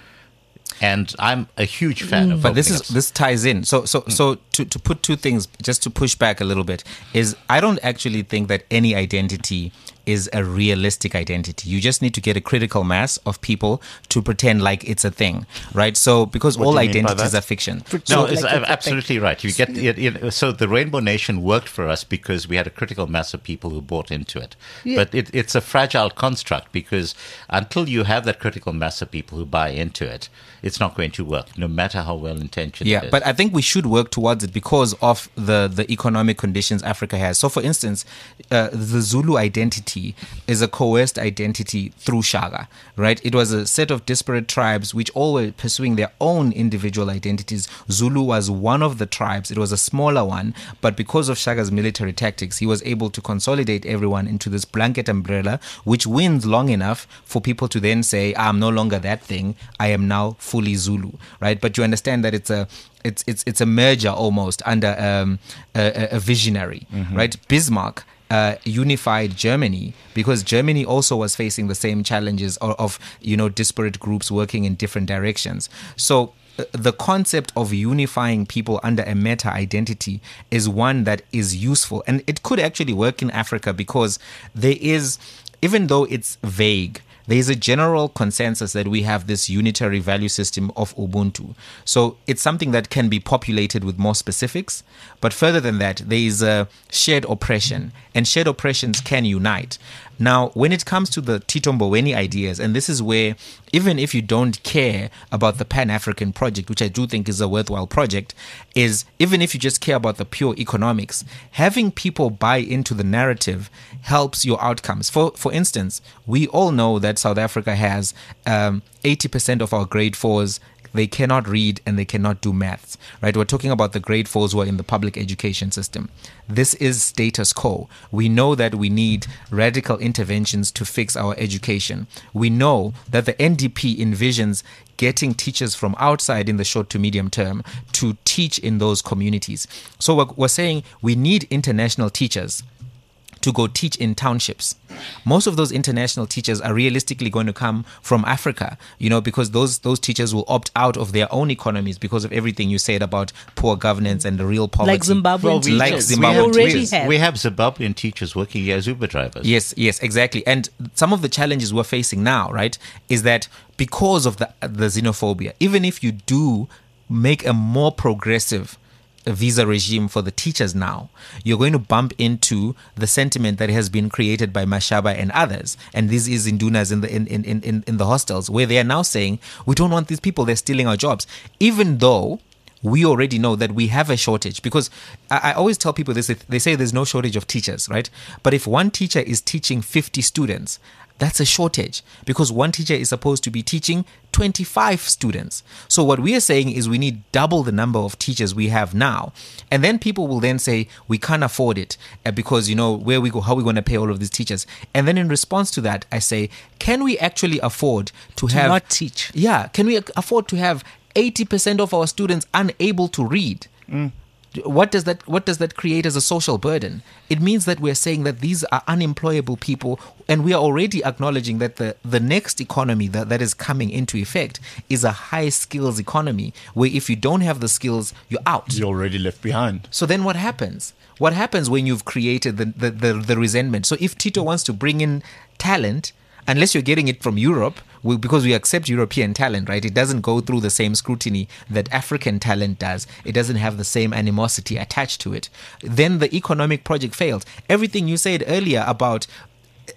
Speaker 3: And I'm a huge fan of.
Speaker 5: But this is
Speaker 3: up.
Speaker 5: this ties in. So so mm. so to, to put two things, just to push back a little bit, is I don't actually think that any identity is a realistic identity. You just need to get a critical mass of people to pretend like it's a thing, right? So because
Speaker 2: What
Speaker 5: all
Speaker 2: do you mean by
Speaker 5: identities
Speaker 2: that?
Speaker 5: are fiction.
Speaker 3: No,
Speaker 4: like
Speaker 3: it's
Speaker 4: it's a
Speaker 3: absolutely
Speaker 4: thing.
Speaker 3: right. You get it, it, so the Rainbow Nation worked for us because we had a critical mass of people who bought into it.
Speaker 4: Yeah.
Speaker 3: But it, it's a fragile construct, because until you have that critical mass of people who buy into it, it's not going to work, no matter how well intentioned it
Speaker 5: Yeah,
Speaker 3: is.
Speaker 5: but I think we should work towards it because of the, the economic conditions Africa has. So, for instance, uh, the Zulu identity is a coerced identity through Shaka, right? It was a set of disparate tribes which all were pursuing their own individual identities. Zulu was one of the tribes. It was a smaller one, but because of Shaka's military tactics, he was able to consolidate everyone into this blanket umbrella, which wins long enough for people to then say, I'm no longer that thing. I am now fully Zulu, right? But you understand that it's a it's it's it's a merger almost under um, a, a visionary, mm-hmm. right? Bismarck uh, unified Germany because Germany also was facing the same challenges of, of you know disparate groups working in different directions. So uh, the concept of unifying people under a meta identity is one that is useful, and it could actually work in Africa because there is, even though it's vague, there is a general consensus that we have this unitary value system of Ubuntu. So it's something that can be populated with more specifics. But further than that, there is a shared oppression, and shared oppressions can unite. Now, when it comes to the Tito Mboweni ideas, and this is where, even if you don't care about the Pan-African project, which I do think is a worthwhile project, is even if you just care about the pure economics, having people buy into the narrative helps your outcomes. For for instance, we all know that South Africa has um, eighty percent of our grade fours. They cannot read and they cannot do maths, right? We're talking about the grade fours who are in the public education system. This is status quo. We know that we need radical interventions to fix our education. We know that the N D P envisions getting teachers from outside in the short to medium term to teach in those communities. So we're, we're saying we need international teachers to go teach in townships. Most of those international teachers are realistically going to come from Africa, you know, because those those teachers will opt out of their own economies because of everything you said about poor governance and the real poverty.
Speaker 4: Like Zimbabwean
Speaker 3: Well, we,
Speaker 4: teachers.
Speaker 5: like
Speaker 3: we
Speaker 5: Zimbabwean
Speaker 3: have,
Speaker 4: already
Speaker 3: we,
Speaker 4: have.
Speaker 3: we have Zimbabwean teachers working as Uber drivers.
Speaker 5: Yes, yes, exactly. And some of the challenges we're facing now, right, is that because of the the xenophobia, even if you do make a more progressive visa regime for the teachers now, you're going to bump into the sentiment that has been created by Mashaba and others, and this is Indunas in the in, in, in, in the hostels, where they are now saying, we don't want these people, they're stealing our jobs, even though we already know that we have a shortage. Because I, I always tell people this, they say there's no shortage of teachers, right? But if one teacher is teaching fifty students, that's a shortage, because one teacher is supposed to be teaching twenty-five students. So what we are saying is we need double the number of teachers we have now. And then people will then say, we can't afford it uh, because, you know, where we go, how are we going to pay all of these teachers? And then in response to that, I say, can we actually afford to,
Speaker 4: To
Speaker 5: have...
Speaker 4: not teach.
Speaker 5: Yeah. Can we afford to have eighty percent of our students unable to read? Mm. What does that what does that create as a social burden? It means that we're saying that these are unemployable people, and we are already acknowledging that the, the next economy that, that is coming into effect is a high skills economy, where if you don't have the skills, you're out.
Speaker 2: You're already left behind.
Speaker 5: So then what happens? What happens when you've created the, the, the, the resentment? So if Tito wants to bring in talent, unless you're getting it from Europe, we, because we accept European talent, right? It doesn't go through the same scrutiny that African talent does. It doesn't have the same animosity attached to it. Then the economic project fails. Everything you said earlier about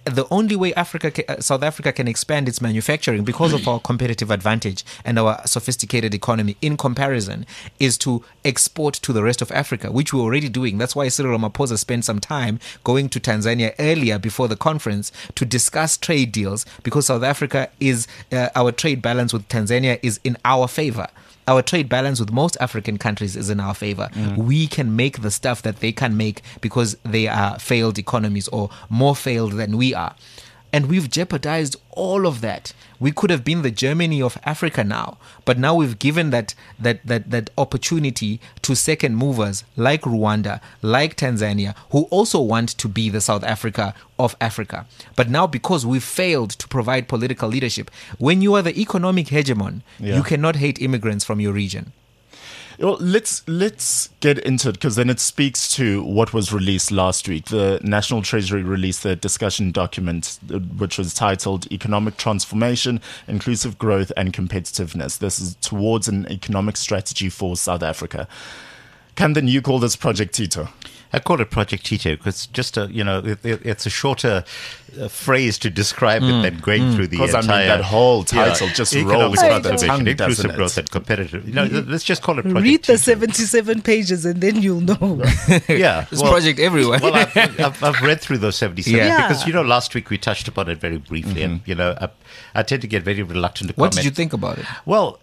Speaker 5: the only way Africa, ca- uh, South Africa can expand its manufacturing because of our competitive advantage and our sophisticated economy in comparison is to export to the rest of Africa, which we're already doing. That's why Cyril Ramaphosa spent some time going to Tanzania earlier before the conference to discuss trade deals, because South Africa is, uh, our trade balance with Tanzania is in our favor. Our trade balance with most African countries is in our favor. Mm. We can make the stuff that they can make because they are failed economies or more failed than we are. And we've jeopardized all of that. We could have been the Germany of Africa now, but now we've given that that that that opportunity to second movers like Rwanda, like Tanzania, who also want to be the South Africa of Africa. But now, because we've failed to provide political leadership, when you are the economic hegemon,
Speaker 2: Yeah.
Speaker 5: you cannot hate immigrants from your region.
Speaker 2: Well, let's let's get into it, because then it speaks to what was released last week. The National Treasury released a discussion document uh, which was titled "Economic Transformation, Inclusive Growth and Competitiveness." This is towards an economic strategy for South Africa. Camden, you call this Project Tito.
Speaker 3: I call it Project Tito because just a, you know, it, it, it's a shorter uh, phrase to describe it than going through the
Speaker 2: Because I
Speaker 3: entire.
Speaker 2: mean, that whole title
Speaker 3: yeah,
Speaker 2: just
Speaker 3: economic
Speaker 2: rolls off the
Speaker 3: transformation,
Speaker 2: tongue,
Speaker 3: inclusive
Speaker 2: doesn't
Speaker 3: growth
Speaker 2: it?
Speaker 3: and competitive. You know, let's just call it Project
Speaker 4: Read the
Speaker 3: Tito.
Speaker 4: seventy-seven pages and then you'll know.
Speaker 3: Yeah,
Speaker 5: It's Project everywhere.
Speaker 3: Well, I've, I've, I've read through those seventy-seven
Speaker 5: Yeah.
Speaker 3: because, you know, last week we touched upon it very briefly, and you know, I, I tend to get very reluctant to
Speaker 5: What
Speaker 3: comment.
Speaker 5: did you think about it?
Speaker 3: Well,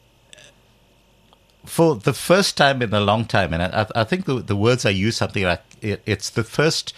Speaker 3: for the first time in a long time, and I, I think the, the words I use something like it, it's the first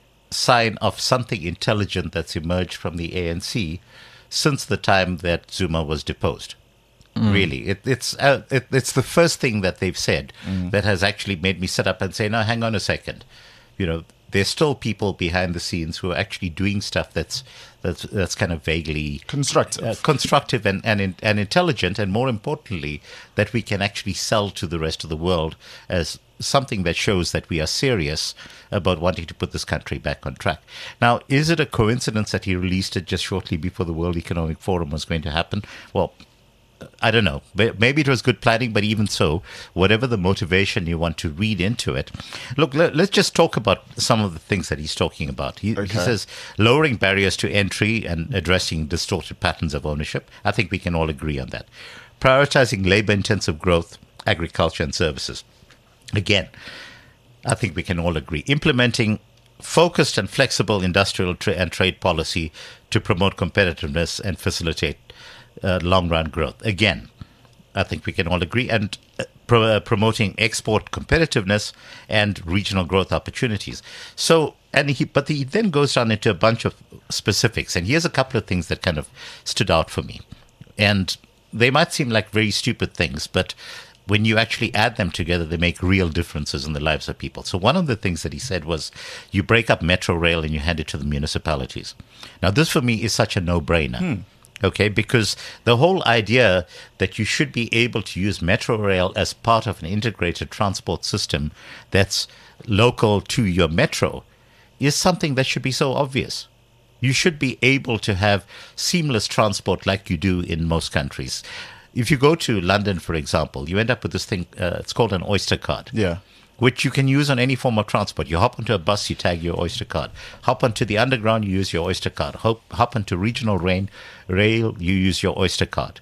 Speaker 3: sign of something intelligent that's emerged from the A N C since the time that Zuma was deposed. Really, it, it's uh, it, it's the first thing that they've said that has actually made me sit up and say, "No, hang on a second, you know." There's still people behind the scenes who are actually doing stuff that's that's that's kind of vaguely
Speaker 2: Constructive.
Speaker 3: uh, constructive and and, in, and intelligent, and more importantly, that we can actually sell to the rest of the world as something that shows that we are serious about wanting to put this country back on track. Now, is it a coincidence that he released it just shortly before the World Economic Forum was going to happen? Well, I don't know. Maybe it was good planning, but even so, whatever the motivation you want to read into it. Look, let, let's just talk about some of the things that he's talking about. He,
Speaker 2: Okay.
Speaker 3: he says lowering barriers to entry and addressing distorted patterns of ownership. I think we can all agree on that. Prioritizing labor-intensive growth, agriculture and services. Again, I think we can all agree. Implementing focused and flexible industrial tra- and trade policy to promote competitiveness and facilitate uh, long-run growth. Again, I think we can all agree. And uh, pro- uh, promoting export competitiveness and regional growth opportunities. So, and he, but he then goes down into a bunch of specifics. And here's a couple of things that kind of stood out for me. And they might seem like very stupid things, but when you actually add them together, they make real differences in the lives of people. So one of the things that he said was, you break up Metro Rail and you hand it to the municipalities. Now, this for me is such a no-brainer.
Speaker 2: Hmm.
Speaker 3: Okay, because the whole idea that you should be able to use Metro Rail as part of an integrated transport system that's local to your metro is something that should be so obvious. You should be able to have seamless transport like you do in most countries. If you go to London, for example, you end up with this thing, uh, it's called an Oyster card.
Speaker 2: Yeah.
Speaker 3: Which you can use on any form of transport. You hop onto a bus, you tag your Oyster card. Hop onto the underground, you use your Oyster card. Hop, hop onto regional rain, rail, you use your Oyster card.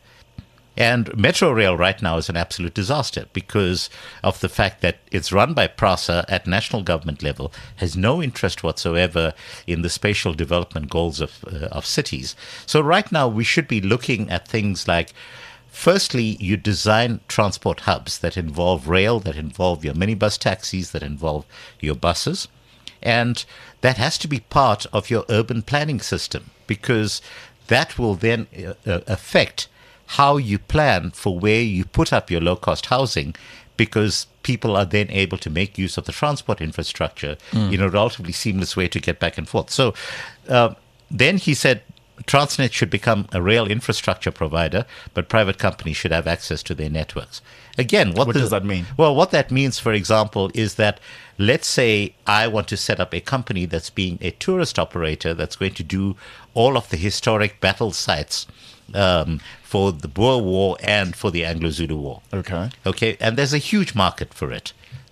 Speaker 3: And Metro Rail right now is an absolute disaster because of the fact that it's run by PRASA at national government level, has no interest whatsoever in the spatial development goals of uh, of cities. So right now we should be looking at things like, firstly, you design transport hubs that involve rail, that involve your minibus taxis, that involve your buses. And that has to be part of your urban planning system because that will then uh, affect how you plan for where you put up your low-cost housing, because people are then able to make use of the transport infrastructure mm. in a relatively seamless way to get back and forth. So uh, then he said, Transnet should become a rail infrastructure provider, but private companies should have access to their networks. Again, what,
Speaker 2: What
Speaker 3: the-
Speaker 2: does that mean?
Speaker 3: Well, what that means, for example, is that let's say I want to set up a company that's being a tourist operator that's going to do all of the historic battle sites um, for the Boer War and for the Anglo-Zulu War.
Speaker 2: Okay.
Speaker 3: Okay, and there's a huge market for it.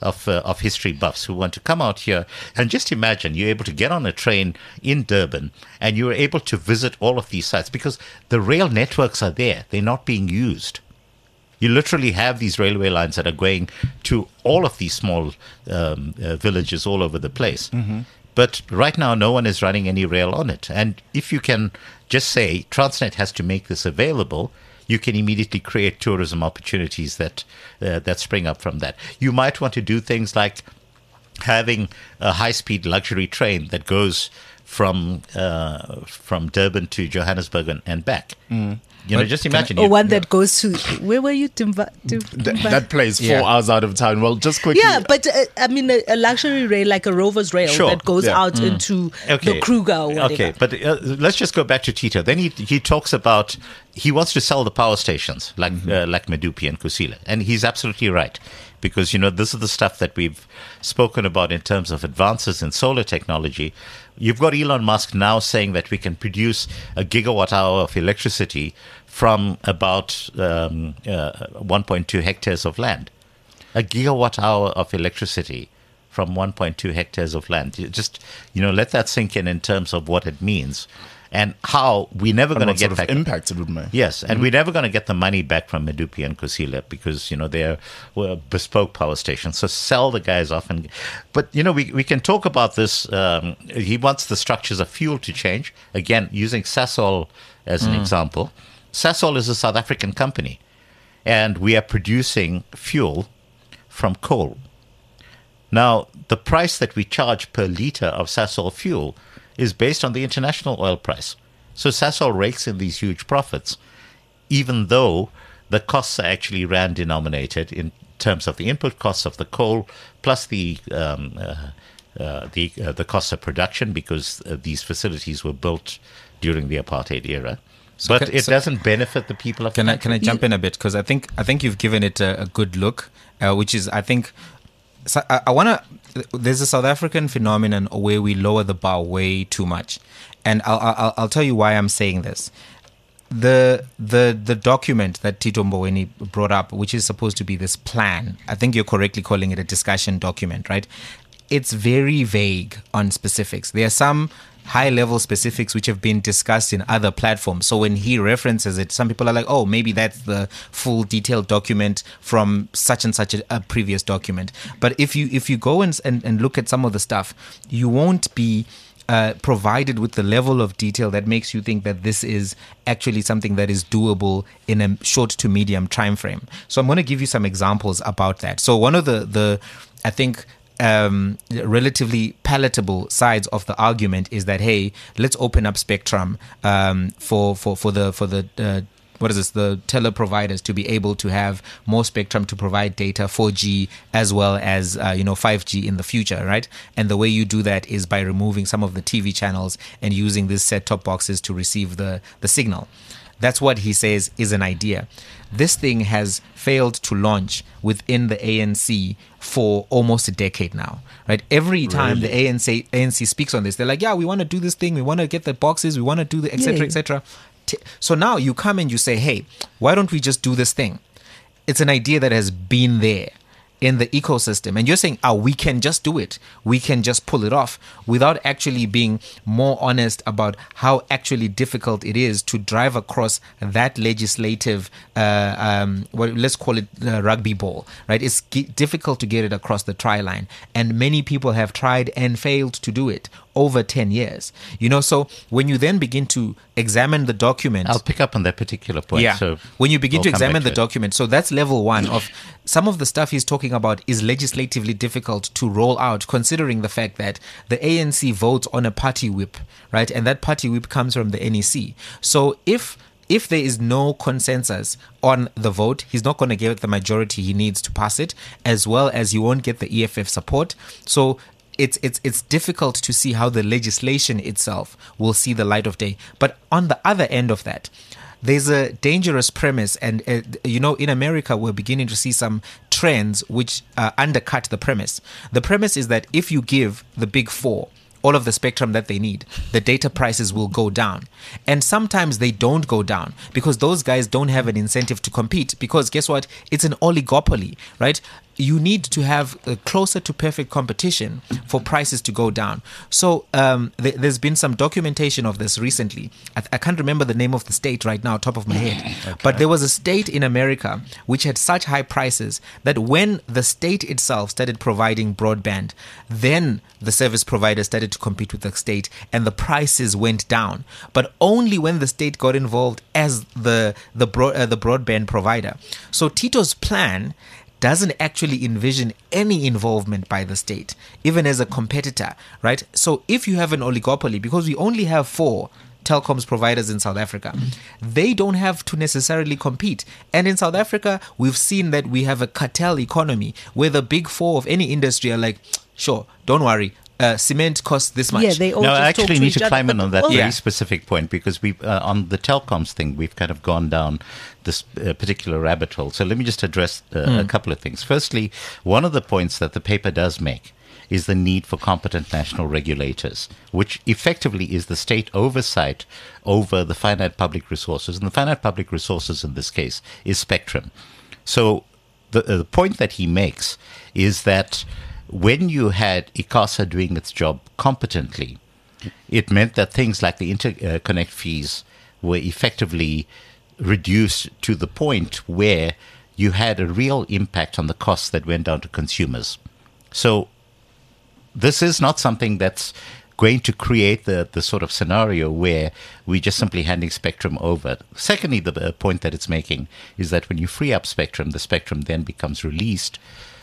Speaker 3: of uh, of history buffs who want to come out here and just imagine you're able to get on a train in Durban and you're able to visit all of these sites because the rail networks are there. They're not being used. You literally have these railway lines that are going to all of these small um, uh, villages all over the place. Mm-hmm. But right now, no one is running any rail on it. And if you can just say Transnet has to make this available, you can immediately create tourism opportunities that uh, that spring up from that. You might want to do things like having a high-speed luxury train that goes from uh, from Durban to Johannesburg and, and back. Mm. You know,
Speaker 5: But
Speaker 3: just
Speaker 5: can I-
Speaker 3: imagine.
Speaker 4: Or
Speaker 3: you,
Speaker 4: one that goes to where were you? Timba, Tim,
Speaker 2: Th-
Speaker 4: Timba-
Speaker 2: that plays four
Speaker 5: Yeah.
Speaker 2: hours out of town. Well, just quickly.
Speaker 4: Yeah, but uh, I mean, a, a luxury rail like a Rover's rail
Speaker 3: Sure,
Speaker 4: that goes
Speaker 2: yeah.
Speaker 4: out into
Speaker 3: Okay.
Speaker 4: the Kruger or whatever.
Speaker 3: Okay, but uh, let's just go back to Tito. Then he he talks about he wants to sell the power stations like uh, like Medupi and Kusile, and he's absolutely right because you know this is the stuff that we've spoken about in terms of advances in solar technology. You've got Elon Musk now saying that we can produce a gigawatt hour of electricity from about um, uh, one point two hectares of land. A gigawatt hour of electricity from one point two hectares of land. You just, you know, let that sink in in terms of what it means and how we're never
Speaker 2: And
Speaker 3: going to
Speaker 2: what
Speaker 3: get
Speaker 2: sort
Speaker 3: back.
Speaker 2: of impact it would make.
Speaker 3: Yes, and we're never going to get the money back from Medupi and Kusile because, you know, they're well, bespoke power stations. So sell the guys off. and. But, you know, we, we can talk about this. Um, he wants the structures of fuel to change. Again, using Sasol as an example. Sasol is a South African company, and we are producing fuel from coal. Now, the price that we charge per liter of Sasol fuel is based on the international oil price. So Sasol rakes in these huge profits, even though the costs are actually rand denominated in terms of the input costs of the coal plus the um, uh, uh, the uh, the cost of production because uh, these facilities were built during the apartheid era.
Speaker 5: So
Speaker 3: but
Speaker 5: can-
Speaker 3: it
Speaker 5: so-
Speaker 3: doesn't benefit the people of
Speaker 5: Can
Speaker 3: the
Speaker 5: I can I
Speaker 3: country.
Speaker 5: jump in a bit because I think I think you've given it a, a good look, uh, which is I think so I, I want to. There's a South African phenomenon where we lower the bar way too much, and I'll I'll, I'll tell you why I'm saying this. The the the document that Tito Mboweni brought up, which is supposed to be this plan, I think you're correctly calling it a discussion document, right? It's very vague on specifics. There are some high level specifics which have been discussed in other platforms. So when he references it, some people are like, oh, maybe that's the full detailed document from such and such a, a previous document. But if you if you go and, and, and look at some of the stuff, you won't be uh, provided with the level of detail that makes you think that this is actually something that is doable in a short to medium time frame. So I'm going to give you some examples about that. So one of the, the I think, um, relatively palatable sides of the argument is that, hey, let's open up spectrum um, for, for, for the for the uh, what is this the teleproviders to be able to have more spectrum to provide data, four G as well as uh, you know five G in the future, right? And the way you do that is by removing some of the T V channels and using these set-top boxes to receive the the signal. That's what he says is an idea. This thing has failed to launch within the A N C for almost a decade now, right? Every time the A N C, A N C speaks on this, they're like, yeah, we want to do this thing. We want to get the boxes. We want to do the et cetera,
Speaker 4: Yeah.
Speaker 5: et cetera. T- So now you come and you say, hey, why don't we just do this thing? It's an idea that has been there in the ecosystem, and you're saying, oh, we can just do it, we can just pull it off, without actually being more honest about how actually difficult it is to drive across that legislative uh, um, well, let's call it uh, rugby ball, right? It's g- difficult to get it across the try line, and many people have tried and failed to do it over ten years, you know. So when you then begin to examine the document,
Speaker 3: I'll pick up on that particular point.
Speaker 5: yeah.
Speaker 3: So
Speaker 5: when you begin
Speaker 3: we'll
Speaker 5: to
Speaker 3: come
Speaker 5: examine
Speaker 3: back
Speaker 5: the
Speaker 3: to it.
Speaker 5: document, so that's level one of some of the stuff he's talking about is legislatively difficult to roll out, considering the fact that the A N C votes on a party whip, right? And that party whip comes from the N E C. So if if there is no consensus on the vote, he's not going to get the majority he needs to pass it, as well as he won't get the E F F support. So it's it's it's difficult to see how the legislation itself will see the light of day. But on the other end of that, there's a dangerous premise, and uh, you know, in America, we're beginning to see some trends which uh, undercut the premise. The premise is that if you give the big four all of the spectrum that they need, the data prices will go down. And sometimes they don't go down because those guys don't have an incentive to compete, because guess what? It's an oligopoly, right? you need to have uh, closer to perfect competition for prices to go down. So um, th- there's been some documentation of this recently. I, th- I can't remember the name of the state right now, top of my head. Okay. But there was a state in America which had such high prices that when the state itself started providing broadband, then the service provider started to compete with the state and the prices went down. But only when the state got involved as the, the, broad, uh, the broadband provider. So Tito's plan doesn't actually envision any involvement by the state, even as a competitor, right? So if you have an oligopoly, because we only have four telecoms providers in South Africa, they don't have to necessarily compete. And in South Africa, we've seen that we have a cartel economy where the big four of any industry are like, sure, don't worry. Uh, cement costs this much.
Speaker 4: Yeah, they all
Speaker 3: no,
Speaker 4: just
Speaker 3: I actually
Speaker 4: talk to
Speaker 3: need
Speaker 4: each
Speaker 3: to
Speaker 4: other,
Speaker 3: climb in
Speaker 4: but-
Speaker 3: on that
Speaker 4: well,
Speaker 3: very
Speaker 5: Yeah.
Speaker 3: specific point because we, uh, on the telecoms thing, we've kind of gone down this uh, particular rabbit hole. So let me just address uh,
Speaker 5: Hmm.
Speaker 3: a couple of things. Firstly, one of the points that the paper does make is the need for competent national regulators, which effectively is the state oversight over the finite public resources. And the finite public resources in this case is spectrum. So the, uh, the point that he makes is that when you had ICASA doing its job competently, it meant that things like the interconnect fees were effectively reduced to the point where you had a real impact on the costs that went down to consumers. So this is not something that's going to create the, the sort of scenario where we're just simply handing spectrum over. Secondly, the uh, point that it's making is that when you free up spectrum, the spectrum then becomes released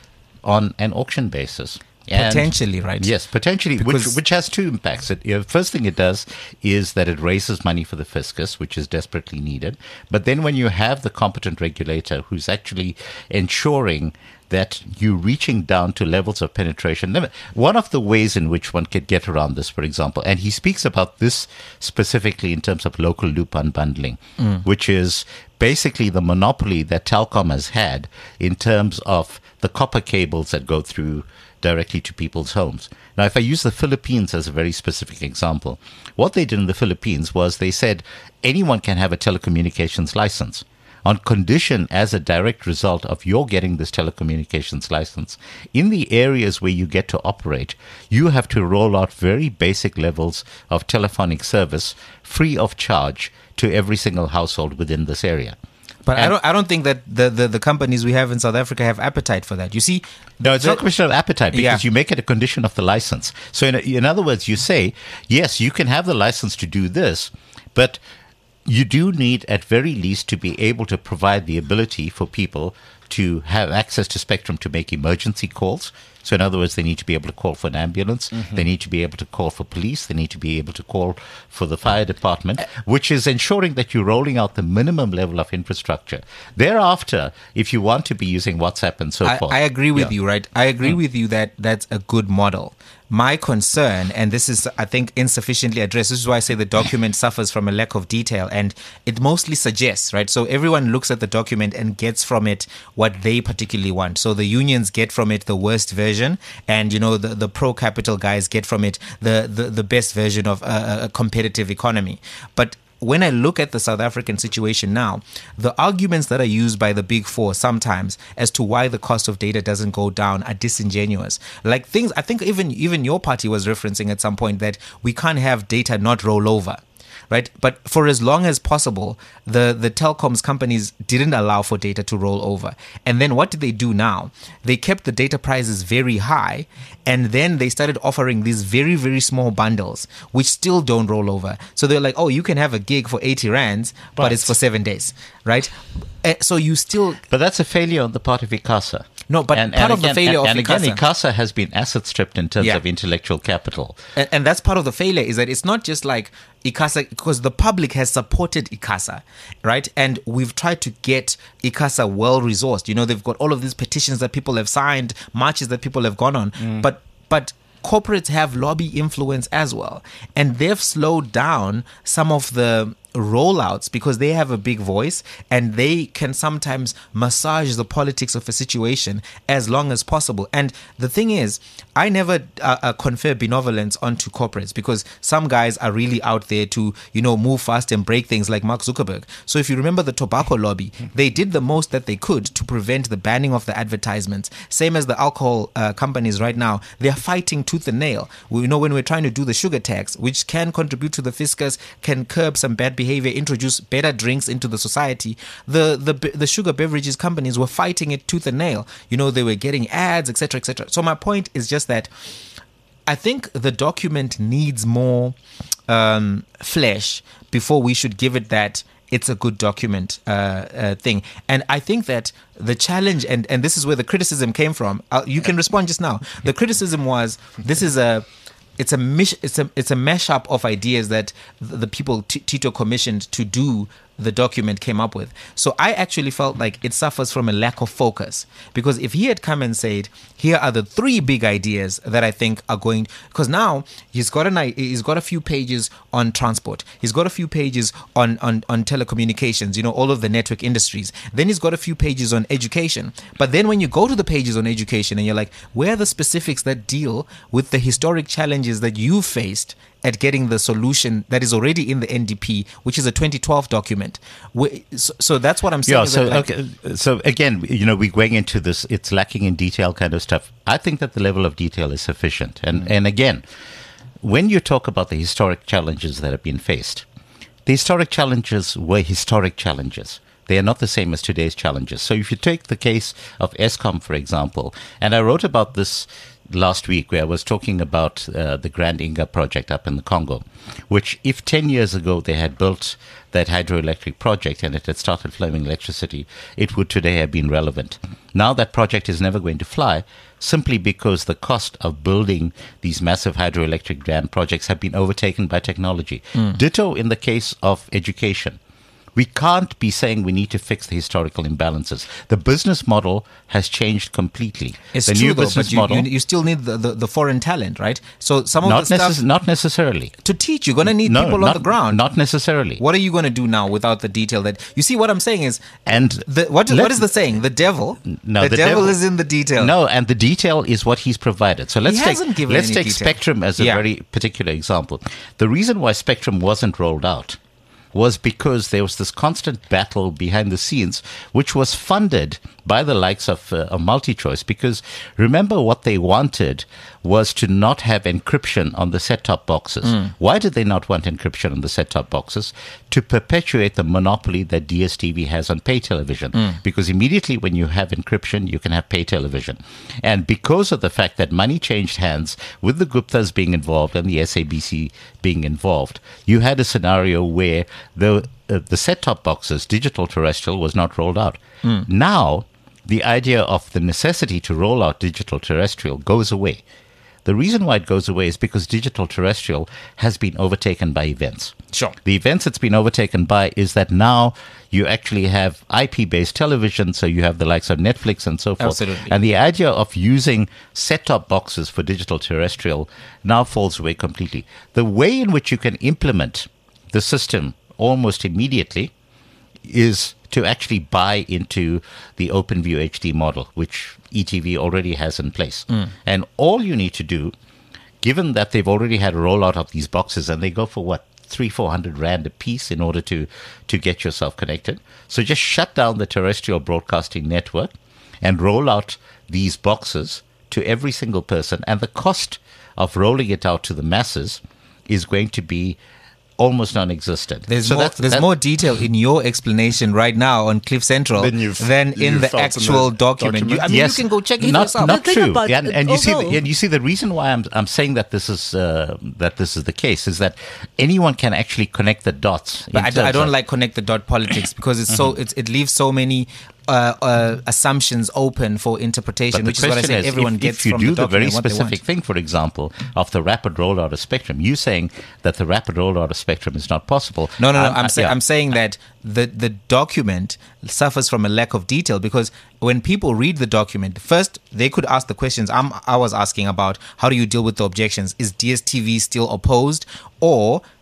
Speaker 3: on an auction basis. And-
Speaker 5: Potentially, right?
Speaker 3: Yes, potentially, which,
Speaker 5: Because-
Speaker 3: which has two impacts. It, you know, first thing it does is that it raises money for the fiscus, which is desperately needed. But then when you have the competent regulator who's actually ensuring that you're reaching down to levels of penetration. Let me- One of the ways in which one could get around this, for example, and he speaks about this specifically in terms of local loop unbundling, which is basically the monopoly that Telkom has had in terms of the copper cables that go through directly to people's homes. Now, if I use the Philippines as a very specific example, what they did in the Philippines was they said anyone can have a telecommunications license on condition, as a direct result of your getting this telecommunications license, in the areas where you get to operate, you have to roll out very basic levels of telephonic service free of charge to every single household within this area.
Speaker 5: But I
Speaker 3: And-
Speaker 5: don't I don't think that the, the, the companies we have in South Africa have appetite for that. You see,
Speaker 3: No, it's
Speaker 5: the-
Speaker 3: not a question of appetite because
Speaker 5: Yeah.
Speaker 3: you make it a condition of the license. So, in, in other words, you say, yes, you can have the license to do this, but you do need, at very least, to be able to provide the ability for people to have access to spectrum to make emergency calls. So, in other words, they need to be able to call for an ambulance.
Speaker 5: Mm-hmm.
Speaker 3: They need to be able to call for police. They need to be able to call for the fire department, which is ensuring that you're rolling out the minimum level of infrastructure. Thereafter, if you want to be using WhatsApp and so
Speaker 5: I,
Speaker 3: forth.
Speaker 5: I agree with
Speaker 3: Yeah.
Speaker 5: you, right? I agree with you that that's a good model. My concern, and this is, I think, insufficiently addressed, this is why I say the document suffers from a lack of detail, and it mostly suggests, right? So everyone looks at the document and gets from it what they particularly want. So the unions get from it the worst version, and, you know, the, the pro-capital guys get from it the, the, the best version of a, a competitive economy. But when I look at the South African situation now, the arguments that are used by the big four sometimes as to why the cost of data doesn't go down are disingenuous. Like things, I think even even your party was referencing at some point that we can't have data not roll over. Right, but for as long as possible, the, the telecoms companies didn't allow for data to roll over. And then what did they do now? They kept the data prices very high, and then they started offering these very, very small bundles, which still don't roll over. So they're like, oh, you can have a gig for eighty rands, but,
Speaker 2: But-
Speaker 5: it's for seven days, right? Uh, so you still...
Speaker 3: But that's a failure on the part of ICASA.
Speaker 5: No, but part of the
Speaker 3: again,
Speaker 5: failure
Speaker 3: and,
Speaker 5: of
Speaker 3: and again,
Speaker 5: ICASA-
Speaker 3: ICASA has been asset stripped in terms
Speaker 5: Yeah.
Speaker 3: of intellectual capital.
Speaker 5: And, and that's part of the failure, is that it's not just like ICASA, because the public has supported ICASA, right? And we've tried to get ICASA well resourced. You know, they've got all of these petitions that people have signed, marches that people have gone on.
Speaker 3: Mm.
Speaker 5: But but corporates have lobby influence as well, and they've slowed down some of the rollouts because they have a big voice and they can sometimes massage the politics of a situation as long as possible. And the thing is, I never uh, uh, confer benevolence onto corporates because some guys are really out there to, you know, move fast and break things like Mark Zuckerberg. So if you remember the tobacco lobby, they did the most that they could to prevent the banning of the advertisements. Same as the alcohol uh, companies right now, they're fighting tooth and nail. We, you know, when we're trying to do the sugar tax, which can contribute to the fiscus, can curb some bad behavior, introduce better drinks into the society, the the the sugar beverages companies were fighting it tooth and nail. You know, they were getting ads, et cetera, et cetera. So my point is just that I think the document needs more um, flesh before we should give it that it's a good document uh, uh, thing. And I think that the challenge, and, and this is where the criticism came from. Uh, you can respond just now. The criticism was, this is a, it's a mish, it's a it's a mashup of ideas that the, the people T- Tito commissioned to do the document came up with. So I actually felt like it suffers from a lack of focus, because if he had come and said, here are the three big ideas that I think are going, because now he's got an he's got a few pages on transport, he's got a few pages on, on on telecommunications, you know, all of the network industries, then he's got a few pages on education. But then when you go to the pages on education and you're like, where are the specifics that deal with the historic challenges that you faced at getting the solution that is already in the N D P, which is a twenty twelve document. So, so that's what I'm saying.
Speaker 3: Yeah,
Speaker 5: is
Speaker 3: so,
Speaker 5: that, like,
Speaker 3: okay, so again, you know, we're going into this, it's lacking in detail kind of stuff. I think that the level of detail is sufficient. And, mm-hmm. and again, when you talk about the historic challenges that have been faced, the historic challenges were historic challenges. They are not the same as today's challenges. So if you take the case of Eskom, for example, and I wrote about this last week where I was talking about uh, the Grand Inga project up in the Congo, which if ten years ago they had built that hydroelectric project and it had started flowing electricity, it would today have been relevant. Now that project is never going to fly simply because the cost of building these massive hydroelectric dam projects have been overtaken by technology. Mm. Ditto in the case of education. We can't be saying we need to fix the historical imbalances. The business model has changed completely.
Speaker 5: It's
Speaker 3: the
Speaker 5: true,
Speaker 3: new
Speaker 5: though,
Speaker 3: business
Speaker 5: but you,
Speaker 3: model,
Speaker 5: you, you still need the, the, the foreign talent, right? So some of
Speaker 3: not,
Speaker 5: the stuff
Speaker 3: necess- not necessarily.
Speaker 5: to teach, you're going to need
Speaker 3: No,
Speaker 5: people
Speaker 3: not,
Speaker 5: on the ground.
Speaker 3: Not necessarily.
Speaker 5: What are you going to do now without the detail that you see? What I'm saying is,
Speaker 3: And
Speaker 5: the, what,
Speaker 3: let-
Speaker 5: what is the saying? The devil.
Speaker 3: No,
Speaker 5: the,
Speaker 3: the
Speaker 5: devil,
Speaker 3: devil-
Speaker 5: is in the detail.
Speaker 3: No, and the detail is what he's provided. So let's
Speaker 5: hasn't
Speaker 3: take
Speaker 5: given
Speaker 3: let's
Speaker 5: any
Speaker 3: take
Speaker 5: detail.
Speaker 3: Spectrum as a
Speaker 5: Yeah.
Speaker 3: very particular example. The reason why Spectrum wasn't rolled out was because there was this constant battle behind the scenes, which was funded by the likes of, uh, of MultiChoice. Because remember, what they wanted was to not have encryption on the set-top boxes. Mm. Why did they not want encryption on the set-top boxes? To perpetuate the monopoly that D S T V has on pay television. Mm. Because immediately when you have encryption, you can have pay television. And because of the fact that money changed hands, with the Guptas being involved and the S A B C being involved, you had a scenario where the uh, the set-top boxes, digital terrestrial, was not rolled out. Mm. Now, the idea of the necessity to roll out digital terrestrial goes away. The reason why it goes away is because digital terrestrial has been overtaken by events.
Speaker 5: Sure.
Speaker 3: The events it's been overtaken by is that now you actually have I P-based television, so you have the likes of Netflix and so forth.
Speaker 5: Absolutely.
Speaker 3: And the idea of using set-top boxes for digital terrestrial now falls away completely. The way in which you can implement the system almost immediately is to actually buy into the OpenView H D model, which E T V already has in place. Mm. And all you need to do, given that they've already had a rollout of these boxes, and they go for what, three, four hundred rand a piece in order to, to get yourself connected. So just shut down the terrestrial broadcasting network and roll out these boxes to every single person. And the cost of rolling it out to the masses is going to be almost non-existent.
Speaker 5: There's,
Speaker 3: so
Speaker 5: more,
Speaker 3: that's,
Speaker 5: there's
Speaker 3: that,
Speaker 5: more detail in your explanation right now on Cliff Central
Speaker 2: Than you've-
Speaker 5: than in
Speaker 2: you've
Speaker 5: the
Speaker 2: felt in
Speaker 5: actual
Speaker 2: the
Speaker 5: document.
Speaker 2: document.
Speaker 5: You, I mean,
Speaker 3: Yes.
Speaker 5: you can go check it
Speaker 3: not,
Speaker 5: yourself.
Speaker 3: Not
Speaker 4: The thing
Speaker 3: true.
Speaker 4: about
Speaker 3: and,
Speaker 4: it,
Speaker 3: and you see,
Speaker 4: although-
Speaker 3: the, and you see the reason why I'm I'm saying that this is uh, that this is the case is that anyone can actually connect the dots. in
Speaker 5: But I, do, I
Speaker 3: terms
Speaker 5: don't
Speaker 3: of-
Speaker 5: like connect the dot politics because it's so it's, it leaves so many uh, uh, assumptions open for interpretation,
Speaker 3: But the
Speaker 5: which is what I
Speaker 3: question
Speaker 5: say.
Speaker 3: is,
Speaker 5: Everyone
Speaker 3: if,
Speaker 5: gets
Speaker 3: if you
Speaker 5: from
Speaker 3: do
Speaker 5: the
Speaker 3: the very
Speaker 5: document what they want.
Speaker 3: specific thing, for example, of the rapid rollout of Spectrum, you saying that the rapid rollout of Spectrum is not possible.
Speaker 5: No, no, no.
Speaker 3: Um,
Speaker 5: I'm,
Speaker 3: uh,
Speaker 5: say,
Speaker 3: yeah.
Speaker 5: I'm saying that the, the document suffers from a lack of detail because when people read the document, first they could ask the questions I'm, I was asking about. How do you deal with the objections? Is D S T V still opposed, or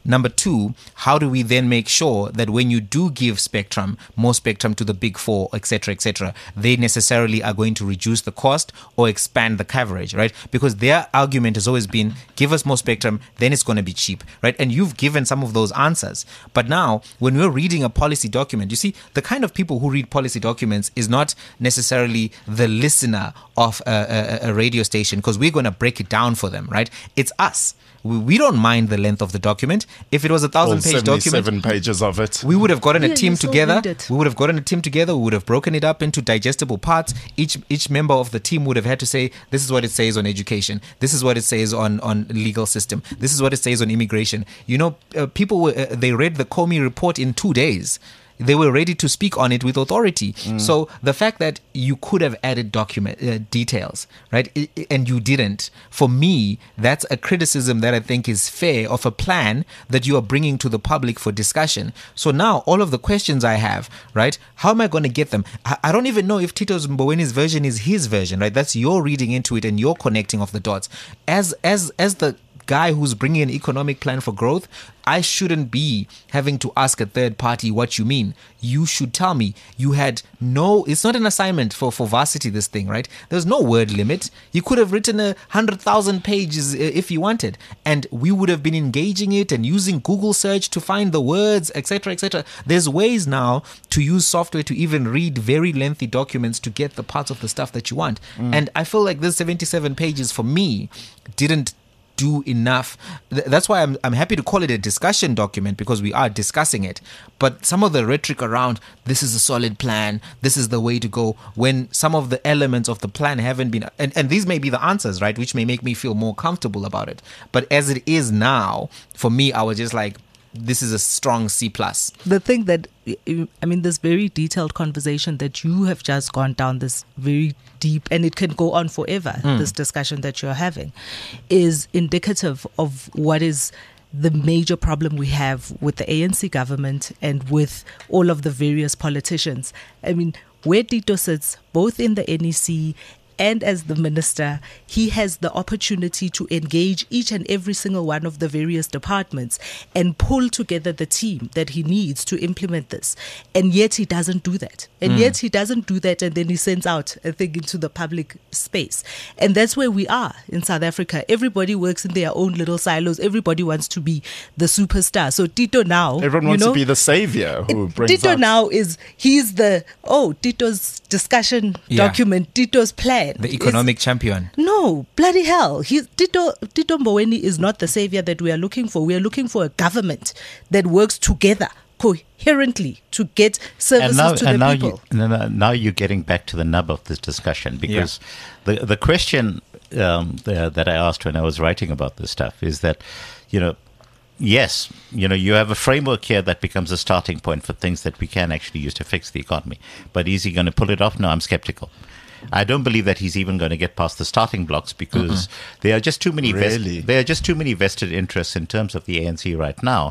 Speaker 5: Number two, how do we then make sure that when you do give spectrum, more spectrum to the big four, et cetera, et cetera, they necessarily are going to reduce the cost or expand the coverage, right? Because their argument has always been, give us more spectrum, then it's going to be cheap, right? And you've given some of those answers. But now, when we're reading a policy document, you see, the kind of people who read policy documents is not necessarily the listener of a, a, a radio station, because we're going to break it down for them, right? It's us. We, we don't mind the length of the document. If it was a thousand page document,
Speaker 2: seven pages of it,
Speaker 5: we would have gotten a
Speaker 4: Yeah,
Speaker 5: team
Speaker 4: you still
Speaker 5: together.
Speaker 4: read it.
Speaker 5: We would have gotten a team together. We would have broken it up into digestible parts. Each each member of the team would have had to say, this is what it says on education. This is what it says on, on legal system. This is what it says on immigration. You know, uh, people, were, uh, they read the Comey report in two days. They were ready to speak on it with authority. Mm. So the fact that you could have added document uh, details, right, I, I- and you didn't, for me, that's a criticism that I think is fair of a plan that you are bringing to the public for discussion. So now all of the questions I have, right, how am I going to get them? I, I don't even know if Tito Mbowene's version is his version, right? That's your reading into it and your connecting of the dots. As as as the guy who's bringing an economic plan for growth, I shouldn't be having to ask a third party what you mean. You should tell me. You had no, it's not an assignment for, for varsity, this thing, right? There's no word limit. You could have written a hundred thousand pages if you wanted, and we would have been engaging it and using Google search to find the words, et cetera, et cetera. There's ways now to use software to even read very lengthy documents to get the parts of the stuff that you want. Mm. And I feel like this seventy-seven pages for me didn't do enough. Th- That's why I'm I'm happy to call it a discussion document, because we are discussing it. But some of the rhetoric around this is a solid plan, this is the way to go, when some of the elements of the plan haven't been, and, and these may be the answers, right, which may make me feel more comfortable about it. But as it is now, for me, I was just like, this is a strong C plus.
Speaker 4: The thing that, I mean, this very detailed conversation that you have just gone down, this very deep, and it can go on forever,
Speaker 5: Mm.
Speaker 4: this discussion that you're having, is indicative of what is the major problem we have with the A N C government and with all of the various politicians. I mean, where Tito sits, both in the N E C and as the minister, he has the opportunity to engage each and every single one of the various departments and pull together the team that he needs to implement this. And yet he doesn't do that. And
Speaker 5: Mm.
Speaker 4: yet he doesn't do that, and then he sends out a thing into the public space. And that's where we are in South Africa. Everybody works in their own little silos. Everybody wants to be the superstar. So Tito now,
Speaker 2: everyone
Speaker 4: you
Speaker 2: wants
Speaker 4: know,
Speaker 2: to be the savior who brings
Speaker 4: Tito
Speaker 2: out-
Speaker 4: now is, he's the, oh, Tito's discussion
Speaker 5: Yeah.
Speaker 4: document, Tito's plan.
Speaker 5: The economic champion.
Speaker 4: No, bloody hell. He, Tito, Tito Mboweni is not the savior that we are looking for. We are looking for a government that works together coherently to get services
Speaker 3: and now,
Speaker 4: to
Speaker 3: and
Speaker 4: the
Speaker 3: now
Speaker 4: people.
Speaker 3: You, no, no, now you're getting back to the nub of this discussion, because the the question um, the, that I asked when I was writing about this stuff is that, you know, yes, you know, you have a framework here that becomes a starting point for things that we can actually use to fix the economy. But is he going to pull it off? No, I'm skeptical. I don't believe that he's even going to get past the starting blocks, because mm-hmm. there are just too many vest-
Speaker 2: Really?
Speaker 3: there are just too many vested interests in terms of the A N C right now.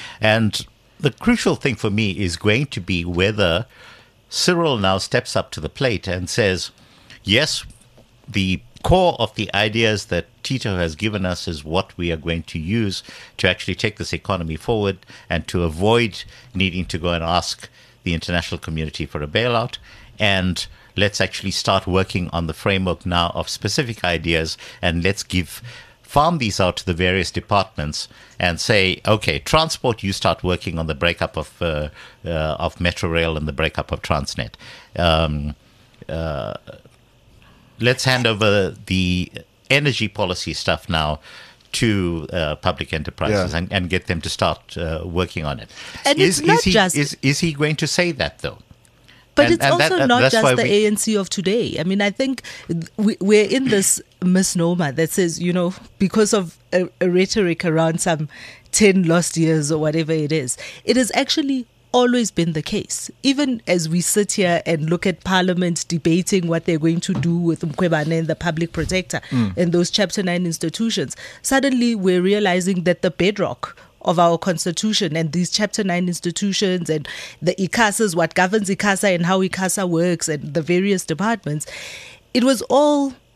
Speaker 3: And the crucial thing for me is going to be whether Cyril now steps up to the plate and says, yes, the core of the ideas that Tito has given us is what we are going to use to actually take this economy forward and to avoid needing to go and ask the international community for a bailout. And let's actually start working on the framework now of specific ideas, and let's give farm these out to the various departments and say, okay, transport, you start working on the breakup of uh, uh, of Metro Rail and the breakup of Transnet. Um, uh, let's hand over the energy policy stuff now to uh, public enterprises
Speaker 2: Yeah.
Speaker 3: and, and get them to start uh, working on it.
Speaker 4: And
Speaker 3: is,
Speaker 4: it's not
Speaker 3: is he,
Speaker 4: just-
Speaker 3: is, is he going to say that, though?
Speaker 4: But
Speaker 3: And-
Speaker 4: it's
Speaker 3: and
Speaker 4: also
Speaker 3: that-
Speaker 4: not
Speaker 3: that's why
Speaker 4: just the
Speaker 3: we-
Speaker 4: A N C of today. I mean, I think we, we're in this misnomer that says, you know, because of a, a rhetoric around some ten lost years or whatever it is, it has actually always been the case. Even as we sit here and look at Parliament debating what they're going to do with Mkhwebane and the Public Protector
Speaker 5: Mm.
Speaker 4: and those Chapter nine institutions, suddenly we're realizing that the bedrock of our constitution and these Chapter nine institutions and the ICASAs, what governs ICASA and how ICASA works and the various departments, it was all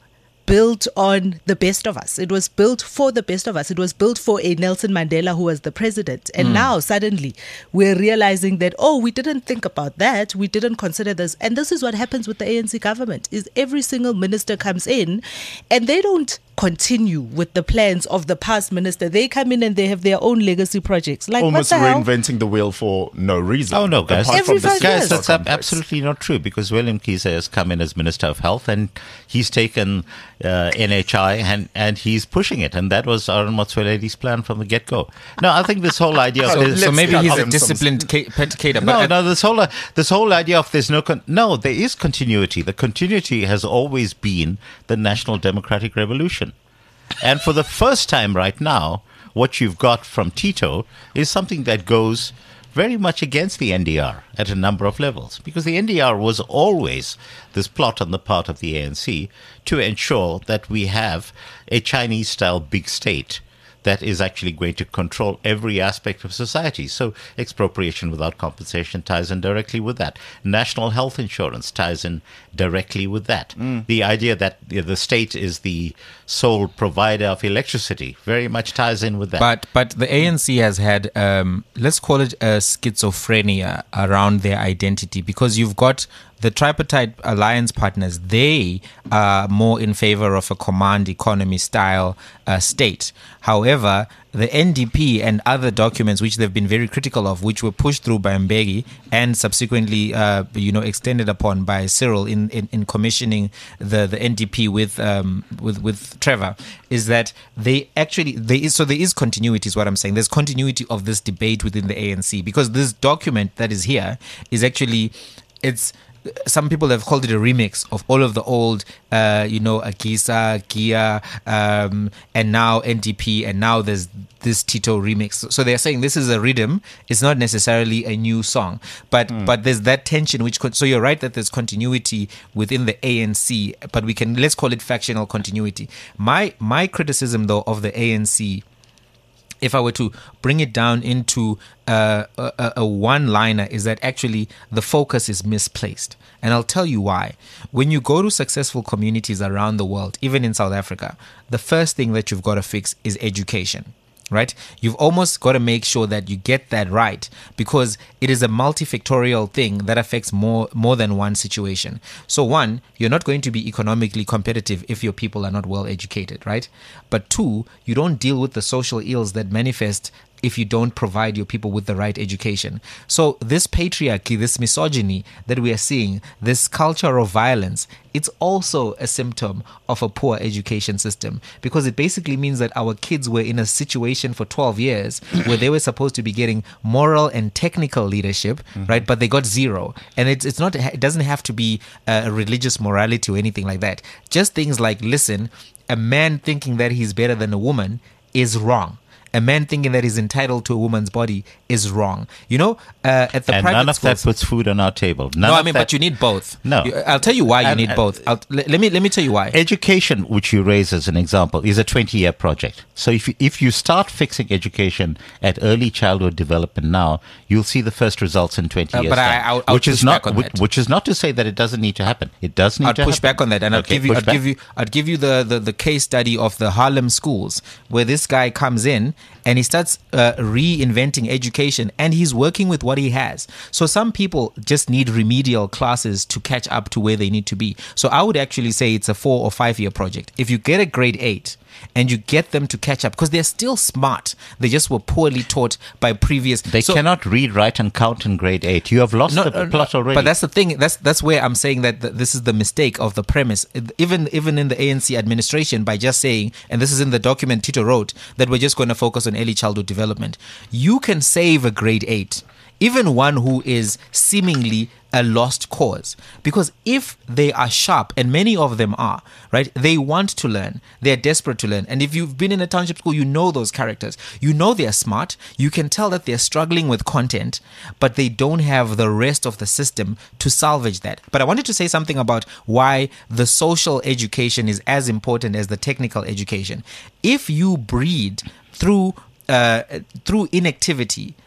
Speaker 4: built on the best of us. It was built for the best of us. It was built for a Nelson Mandela who was the president. And mm. now suddenly we're realizing that, oh, we didn't think about that. We didn't consider this. And this is what happens with the A N C government, is every single minister comes in and they don't continue with the plans of the past minister. They come in and they have their own legacy projects. Like
Speaker 2: almost
Speaker 4: what the hell?
Speaker 2: reinventing the wheel for no reason.
Speaker 3: Oh no, guys!
Speaker 4: Every five
Speaker 3: guys,
Speaker 4: years.
Speaker 3: that's ab- absolutely not true, because William Kise has come in as Minister of Health and he's taken uh, N H I and, and he's pushing it, and that was Aaron Motsoaledi's plan from the get go. No, I think this whole idea of
Speaker 5: So,
Speaker 3: this,
Speaker 5: so maybe
Speaker 2: cut
Speaker 5: he's
Speaker 2: him
Speaker 5: a
Speaker 2: some-
Speaker 5: disciplined ca- pet cater.
Speaker 3: no,
Speaker 5: But
Speaker 3: no, this whole uh, this whole idea of there's no con- no, there is continuity. The continuity has always been the National Democratic Revolution. And for the first time right now, what you've got from Tito is something that goes very much against the N D R at a number of levels. Because the N D R was always this plot on the part of the A N C to ensure that we have a Chinese-style big state that is actually going to control every aspect of society. So expropriation without compensation ties in directly with that. National health insurance ties in directly with that. Mm. The idea that you know, the state is the sole provider of electricity very much ties in with that.
Speaker 5: But but the A N C has had, um, let's call it a schizophrenia around their identity, because you've got the tripartite alliance partners. They are more in favor of a command economy style uh, state. However, the N D P and other documents which they've been very critical of, which were pushed through by Mbeki and subsequently, uh, you know, extended upon by Cyril in, in, in commissioning the, the N D P with um with with Trevor, is that they actually there is so there is continuity, is what I'm saying. There's continuity of this debate within the A N C, because this document that is here is actually it's. Some people have called it a remix of all of the old, uh, you know, Agisa, Gia, um, and now N D P, and now there's this Tito remix. So they're saying this is a rhythm. It's not necessarily a new song, but mm. but there's that tension. Which con- so you're right that there's continuity within the A N C, but we can let's call it factional continuity. My my criticism though of the A N C, if I were to bring it down into uh, a, a one-liner, is that actually the focus is misplaced. And I'll tell you why. When you go to successful communities around the world, even in South Africa, the first thing that you've got to fix is education. Right? You've almost got to make sure that you get that right, because it is a multifactorial thing that affects more more than one situation. So one, you're not going to be economically competitive if your people are not well educated, right? But two, you don't deal with the social ills that manifest if you don't provide your people with the right education. So this patriarchy, this misogyny that we are seeing, this culture of violence, it's also a symptom of a poor education system, because it basically means that our kids were in a situation for twelve years where they were supposed to be getting moral and technical leadership, mm-hmm. right? But they got zero. And it's it's not, it doesn't have to be a religious morality or anything like that. Just things like, listen, a man thinking that he's better than a woman is wrong. A man thinking that he's entitled to a woman's body is wrong. You know, uh, at the
Speaker 3: and
Speaker 5: private
Speaker 3: none of
Speaker 5: schools,
Speaker 3: that puts food on our table. None
Speaker 5: no, I
Speaker 3: of
Speaker 5: mean,
Speaker 3: that,
Speaker 5: but you need both.
Speaker 3: No.
Speaker 5: You- I'll tell you why you
Speaker 3: And-
Speaker 5: need
Speaker 3: and-
Speaker 5: both. I'll, let, let me let me tell you why.
Speaker 3: Education, which you raise as an example, is a twenty-year project. So if you, if you start fixing education at early childhood development now, you'll see the first results in twenty
Speaker 5: Uh,
Speaker 3: years.
Speaker 5: but I-
Speaker 3: time,
Speaker 5: I'll- I'll
Speaker 3: which is
Speaker 5: push
Speaker 3: not
Speaker 5: back on
Speaker 3: which,
Speaker 5: that.
Speaker 3: which is not to say that it doesn't need to happen. It does need
Speaker 5: I'd
Speaker 3: to
Speaker 5: push
Speaker 3: happen.
Speaker 5: back on that, and I'd
Speaker 3: Okay,
Speaker 5: give you,
Speaker 3: push
Speaker 5: I'd
Speaker 3: back.
Speaker 5: give you, I'd give you the, the the case study of the Harlem schools, where this guy comes in and he starts uh, reinventing education, and he's working with what he has. So some people just need remedial classes to catch up to where they need to be. So I would actually say it's a four or five year project. If you get a grade eight and you get them to catch up, because they're still smart, they just were poorly taught by previous.
Speaker 3: They
Speaker 5: so,
Speaker 3: cannot read, write, and count in grade eight. You have lost
Speaker 5: No,
Speaker 3: the
Speaker 5: no, no,
Speaker 3: plot already.
Speaker 5: But that's the thing. That's that's where I'm saying that th- this is the mistake of the premise. Even even in the A N C administration, by just saying, and this is in the document Tito wrote, that we're just going to focus on early childhood development. You can save a grade eight, even one who is seemingly a lost cause, because if they are sharp, and many of them are, right, they want to learn, they're desperate to learn. And if you've been in a township school, you know those characters, you know they're smart, you can tell that they're struggling with content, but they don't have the rest of the system to salvage that. But I wanted to say something about why the social education is as important as the technical education. If you breed through uh, through inactivity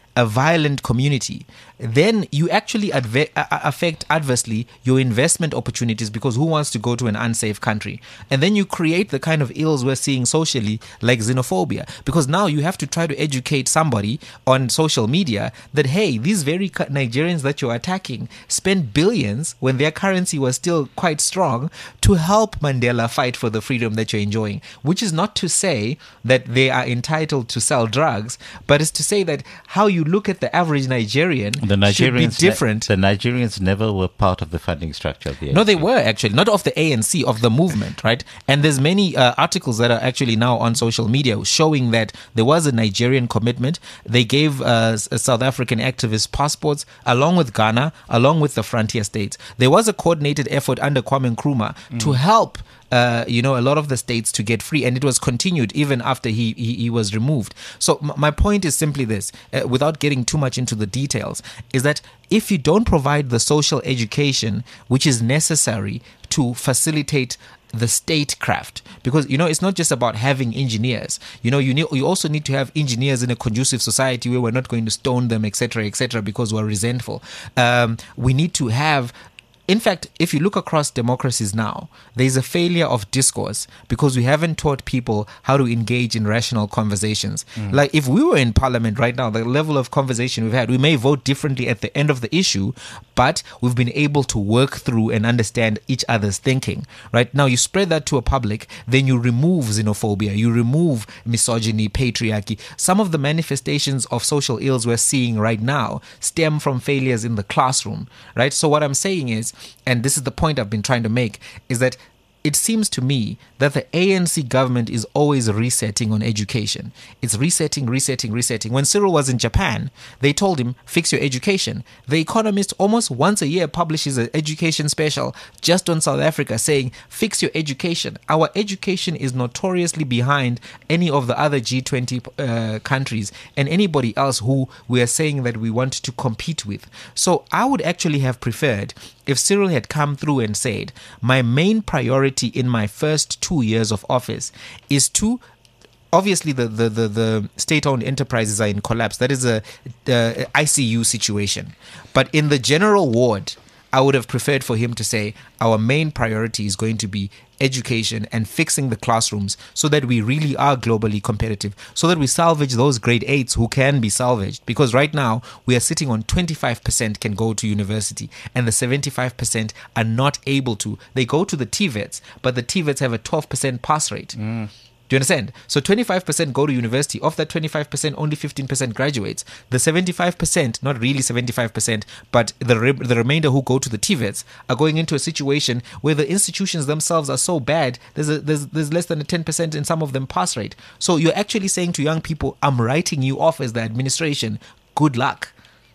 Speaker 5: a violent community, then you actually adve- affect adversely your investment opportunities, because who wants to go to an unsafe country? And then you create the kind of ills we're seeing socially, like xenophobia, because now you have to try to educate somebody on social media that, hey, these very Nigerians that you're attacking spent billions when their currency was still quite strong to help Mandela fight for the freedom that you're enjoying, which is not to say that they are entitled to sell drugs, but it's to say that how you look at the average Nigerian
Speaker 3: The Nigerians
Speaker 5: should be different.
Speaker 3: Ne- the Nigerians never were part of the funding structure of the A N C.
Speaker 5: No, they were actually not of the A N C, of the movement, right? And there's many uh, articles that are actually now on social media showing that there was a Nigerian commitment. They gave uh, South African activists passports, along with Ghana, along with the frontier states. There was a coordinated effort under Kwame Nkrumah mm. to help Uh, you know, a lot of the states to get free, and it was continued even after he he, he was removed. So m- my point is simply this, uh, without getting too much into the details, is that if you don't provide the social education which is necessary to facilitate the statecraft, because you know it's not just about having engineers. You know, you need you also need to have engineers in a conducive society where we're not going to stone them, et cetera, et cetera, because we're resentful. Um, we need to have. In fact, if you look across democracies now, there's a failure of discourse because we haven't taught people how to engage in rational conversations. Mm. Like if we were in parliament right now, the level of conversation we've had, we may vote differently at the end of the issue, but we've been able to work through and understand each other's thinking. Right now, you spread that to a public, then you remove xenophobia, you remove misogyny, patriarchy. Some of the manifestations of social ills we're seeing right now stem from failures in the classroom. Right. So what I'm saying is, and this is the point I've been trying to make, is that it seems to me that the A N C government is always resetting on education. It's resetting, resetting, resetting. When Cyril was in Japan, they told him, fix your education. The Economist almost once a year publishes an education special just on South Africa saying, fix your education. Our education is notoriously behind any of the other G twenty uh, countries and anybody else who we are saying that we want to compete with. So I would actually have preferred if Cyril had come through and said, my main priority in my first two years of office is to, obviously the, the, the, the state-owned enterprises are in collapse. That is a, a I C U situation. But in the general ward, I would have preferred for him to say, our main priority is going to be education and fixing the classrooms so that we really are globally competitive, so that we salvage those grade eights who can be salvaged. Because right now we are sitting on twenty-five percent can go to university and the seventy-five percent are not able to. They go to the T VETs, but the T VETs have a twelve percent pass rate. Mm. Do you understand? So twenty-five percent go to university. Of that twenty-five percent, only fifteen percent graduates. The seventy-five percent, not really seventy-five percent, but the re- the remainder who go to the T VETs are going into a situation where the institutions themselves are so bad, there's, a, there's, there's less than a ten percent in some of them pass rate. So you're actually saying to young people, I'm writing you off as the administration. Good luck.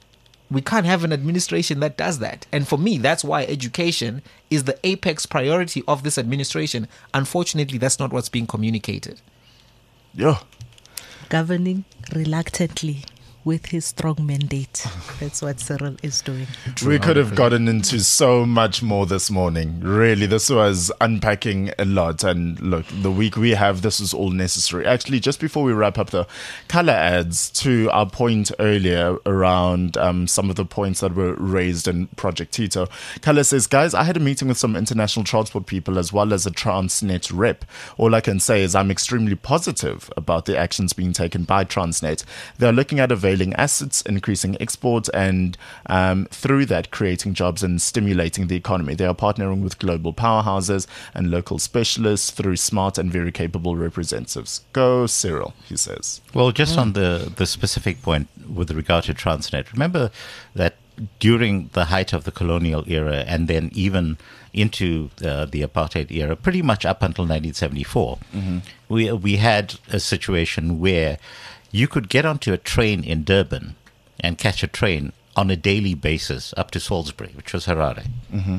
Speaker 5: We can't have an administration that does that. And for me, that's why education is the apex priority of this administration. Unfortunately, that's not what's being communicated.
Speaker 2: Yeah.
Speaker 4: Governing reluctantly with his strong mandate. That's what Cyril is doing.
Speaker 2: We could have gotten into so much more this morning. Really, this was unpacking a lot. And look, the week we have, this is all necessary. Actually, just before we wrap up, the color adds to our point earlier around um, some of the points that were raised in Project Tito. Color says, guys, I had a meeting with some international transport people as well as a Transnet rep. All I can say is I'm extremely positive about the actions being taken by Transnet. They're looking at availing assets, increasing exports, and um, through that creating jobs and stimulating the economy. They are partnering with global powerhouses and local specialists through smart and very capable representatives. Go Cyril, he says.
Speaker 3: Well, just mm. on the, the specific point with regard to Transnet, remember that during the height of the colonial era and then even into uh, the apartheid era, pretty much up until nineteen seventy-four, mm-hmm. we we had a situation where you could get onto a train in Durban and catch a train on a daily basis up to Salisbury, which was Harare. Mm-hmm.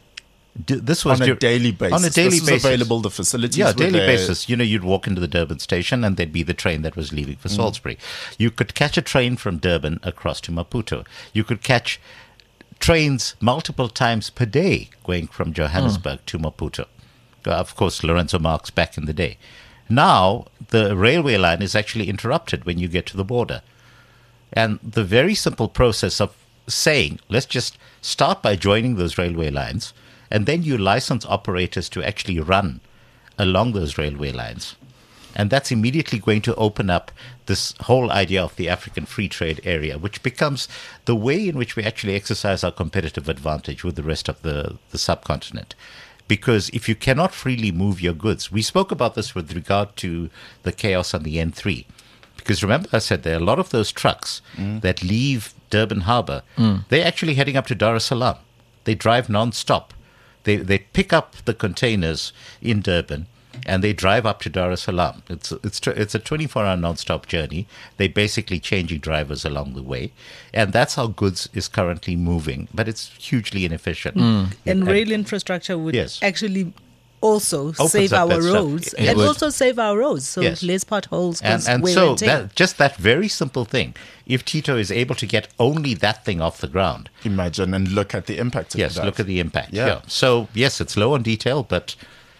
Speaker 3: D- this was
Speaker 2: on a
Speaker 3: dur-
Speaker 2: daily basis.
Speaker 3: On a daily
Speaker 2: this was
Speaker 3: basis,
Speaker 2: available. The facilities,
Speaker 3: yeah,
Speaker 2: were
Speaker 3: daily
Speaker 2: there.
Speaker 3: basis. You know, you'd walk into the Durban station, and there'd be the train that was leaving for mm. Salisbury. You could catch a train from Durban across to Maputo. You could catch trains multiple times per day going from Johannesburg mm. to Maputo. Uh, of course, Lorenzo Marx back in the day. Now, the railway line is actually interrupted when you get to the border. And the very simple process of saying, let's just start by joining those railway lines, and then you license operators to actually run along those railway lines. And that's immediately going to open up this whole idea of the African free trade area, which becomes the way in which we actually exercise our competitive advantage with the rest of the, the subcontinent. Because if you cannot freely move your goods, we spoke about this with regard to the chaos on the N three. Because remember I said there are a lot of those trucks mm. that leave Durban Harbour. Mm. They're actually heading up to Dar es Salaam. They drive non-stop. They, they pick up the containers in Durban and they drive up to Dar es Salaam. It's it's it's a twenty-four hour non-stop journey. They're basically changing drivers along the way, and that's how goods is currently moving. But it's hugely inefficient.
Speaker 4: Mm.
Speaker 3: It,
Speaker 4: and rail infrastructure would
Speaker 3: yes.
Speaker 4: actually also
Speaker 3: Opens
Speaker 4: save
Speaker 3: up
Speaker 4: our
Speaker 3: that
Speaker 4: roads
Speaker 3: stuff. It
Speaker 4: and
Speaker 3: would.
Speaker 4: also save our roads. So
Speaker 3: Yes.
Speaker 4: less potholes.
Speaker 3: And,
Speaker 4: 'cause
Speaker 3: and
Speaker 4: wear
Speaker 3: so
Speaker 4: and tear.
Speaker 3: that, just that very simple thing, if Tito is able to get only that thing off the ground,
Speaker 2: Imagine and look at the impact of
Speaker 3: yes,
Speaker 2: that.
Speaker 3: look at the impact.
Speaker 2: Yeah.
Speaker 3: Yeah. So, yes, it's low on detail, but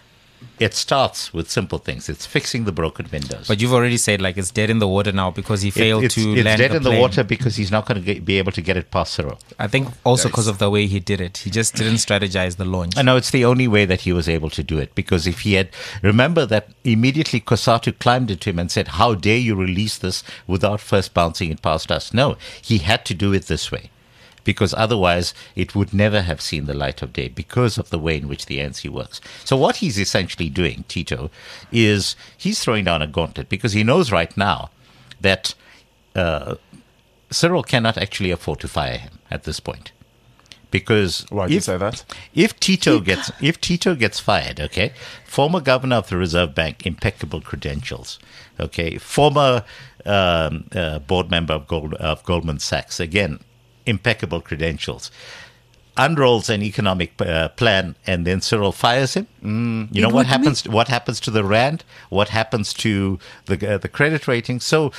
Speaker 3: it starts with simple things. It's fixing the broken windows.
Speaker 5: But you've already said like it's dead in the water now because he failed
Speaker 3: It- it's,
Speaker 5: to
Speaker 3: it's
Speaker 5: land
Speaker 3: dead
Speaker 5: the
Speaker 3: in the
Speaker 5: plane.
Speaker 3: water because he's not going to be able to get it past Cyril.
Speaker 5: I think also
Speaker 2: Nice.
Speaker 5: because of the way he did it. He just didn't strategize the launch.
Speaker 3: I know it's the only way that he was able to do it, because if he had, remember that immediately Kosatu climbed into him and said, how dare you release this without first bouncing it past us? No, he had to do it this way, because otherwise it would never have seen the light of day because of the way in which the A N C works. So what he's essentially doing, Tito, is he's throwing down a gauntlet because he knows right now that uh, Cyril cannot actually afford to fire him at this point. Because
Speaker 2: Why do you
Speaker 3: if,
Speaker 2: say that?
Speaker 3: if Tito gets if Tito gets fired, okay, former governor of the Reserve Bank, impeccable credentials, okay, former um, uh, board member of, Gold, of Goldman Sachs, again, impeccable credentials, unrolls an economic uh, plan, and then Cyril fires him. Mm. You know
Speaker 4: It
Speaker 3: what
Speaker 4: would
Speaker 3: happens? What happens to the rand? What happens to the uh, the credit rating? So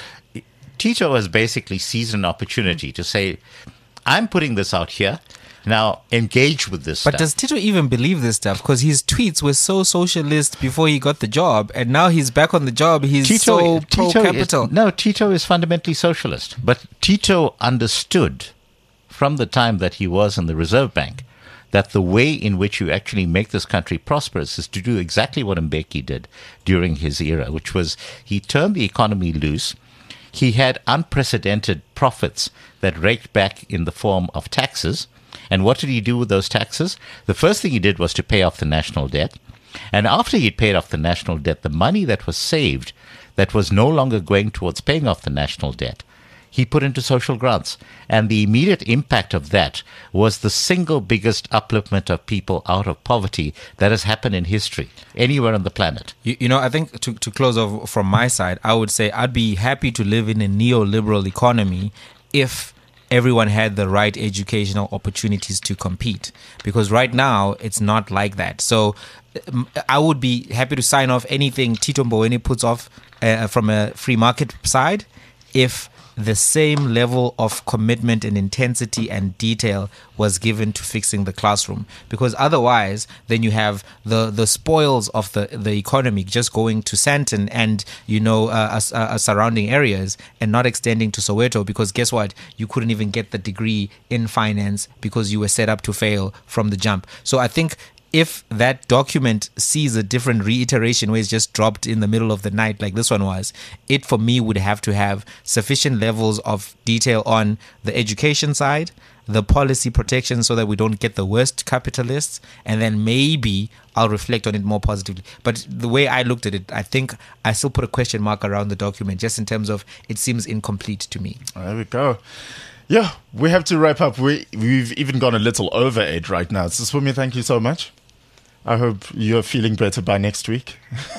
Speaker 3: Tito has basically seized an opportunity to say, "I'm putting this out here. Now engage with this."
Speaker 5: But
Speaker 3: stuff.
Speaker 5: does Tito even believe this stuff? Because his tweets were so socialist before he got the job, and now he's back on the job. He's so pro-capital.
Speaker 3: Is, no, Tito is fundamentally socialist. But Tito understood from the time that he was in the Reserve Bank that the way in which you actually make this country prosperous is to do exactly what Mbeki did during his era, which was he turned the economy loose. He had unprecedented profits that raked back in the form of taxes. And what did he do with those taxes? The first thing he did was to pay off the national debt. And after he'd paid off the national debt, the money that was saved, that was no longer going towards paying off the national debt, he put into social grants. And the immediate impact of that was the single biggest upliftment of people out of poverty that has happened in history, anywhere on the planet.
Speaker 5: You, you know, I think to, to close off from my side, I would say I'd be happy to live in a neoliberal economy if everyone had the right educational opportunities to compete, because right now it's not like that. So um, I would be happy to sign off anything Tito Mboweni puts off uh, from a free market side if the same level of commitment and intensity and detail was given to fixing the classroom. Because otherwise, then you have the, the spoils of the, the economy just going to Sandton and, you know, uh, uh, uh, surrounding areas and not extending to Soweto, because guess what? You couldn't even get the degree in finance because you were set up to fail from the jump. So I think if that document sees a different reiteration where it's just dropped in the middle of the night like this one was, it for me would have to have sufficient levels of detail on the education side, the policy protection so that we don't get the worst capitalists, and then maybe I'll reflect on it more positively. But the way I looked at it, I think I still put a question mark around the document just in terms of it seems incomplete to me.
Speaker 2: There we go. Yeah, we have to wrap up. We, we've even gone a little over eight right now. So, Swumi, thank you so much. I hope you're feeling better by next week.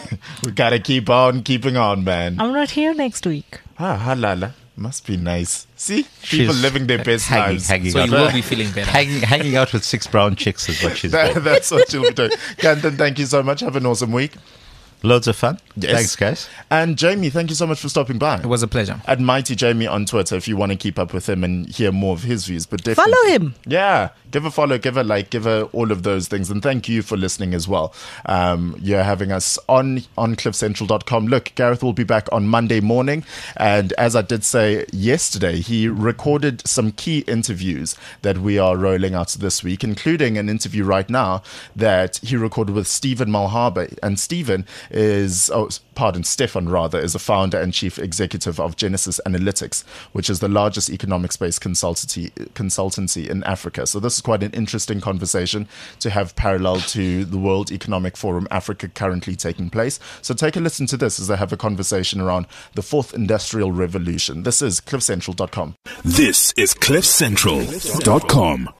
Speaker 2: We gotta keep on keeping on, man.
Speaker 4: I'm not here next week.
Speaker 2: Ah, halala. Must be nice. See? People
Speaker 3: She's
Speaker 2: living their best
Speaker 3: hanging,
Speaker 2: lives.
Speaker 3: hanging
Speaker 5: So
Speaker 3: out.
Speaker 5: you will be feeling better.
Speaker 3: hanging, hanging out with six brown chicks is what she's
Speaker 2: That-
Speaker 3: doing.
Speaker 2: that's what you'll be doing. Kantan, thank you so much. Have an awesome week.
Speaker 3: Loads of fun.
Speaker 2: Yes.
Speaker 3: Thanks, guys.
Speaker 2: And Jamie, thank you so much for stopping by.
Speaker 5: It was a pleasure.
Speaker 2: At Mighty Jamie on Twitter if you want to keep up with him and hear more of his views. But definitely,
Speaker 4: Follow him.
Speaker 2: Yeah, give a follow, give a like, give a all of those things. And thank you for listening as well. Um, you're having us on, on cliff central dot com. Look, Gareth will be back on Monday morning. And as I did say yesterday, he recorded some key interviews that we are rolling out this week, including an interview right now that he recorded with Stephen Malharba. And Stephen is... Oh, pardon, Stefan rather, is a founder and chief executive of Genesis Analytics, which is the largest economics-based consultancy consultancy in Africa. So this is quite an interesting conversation to have parallel to the World Economic Forum Africa currently taking place. So take a listen to this as I have a conversation around the fourth industrial revolution. This is cliff central dot com.
Speaker 1: This is cliff central dot com.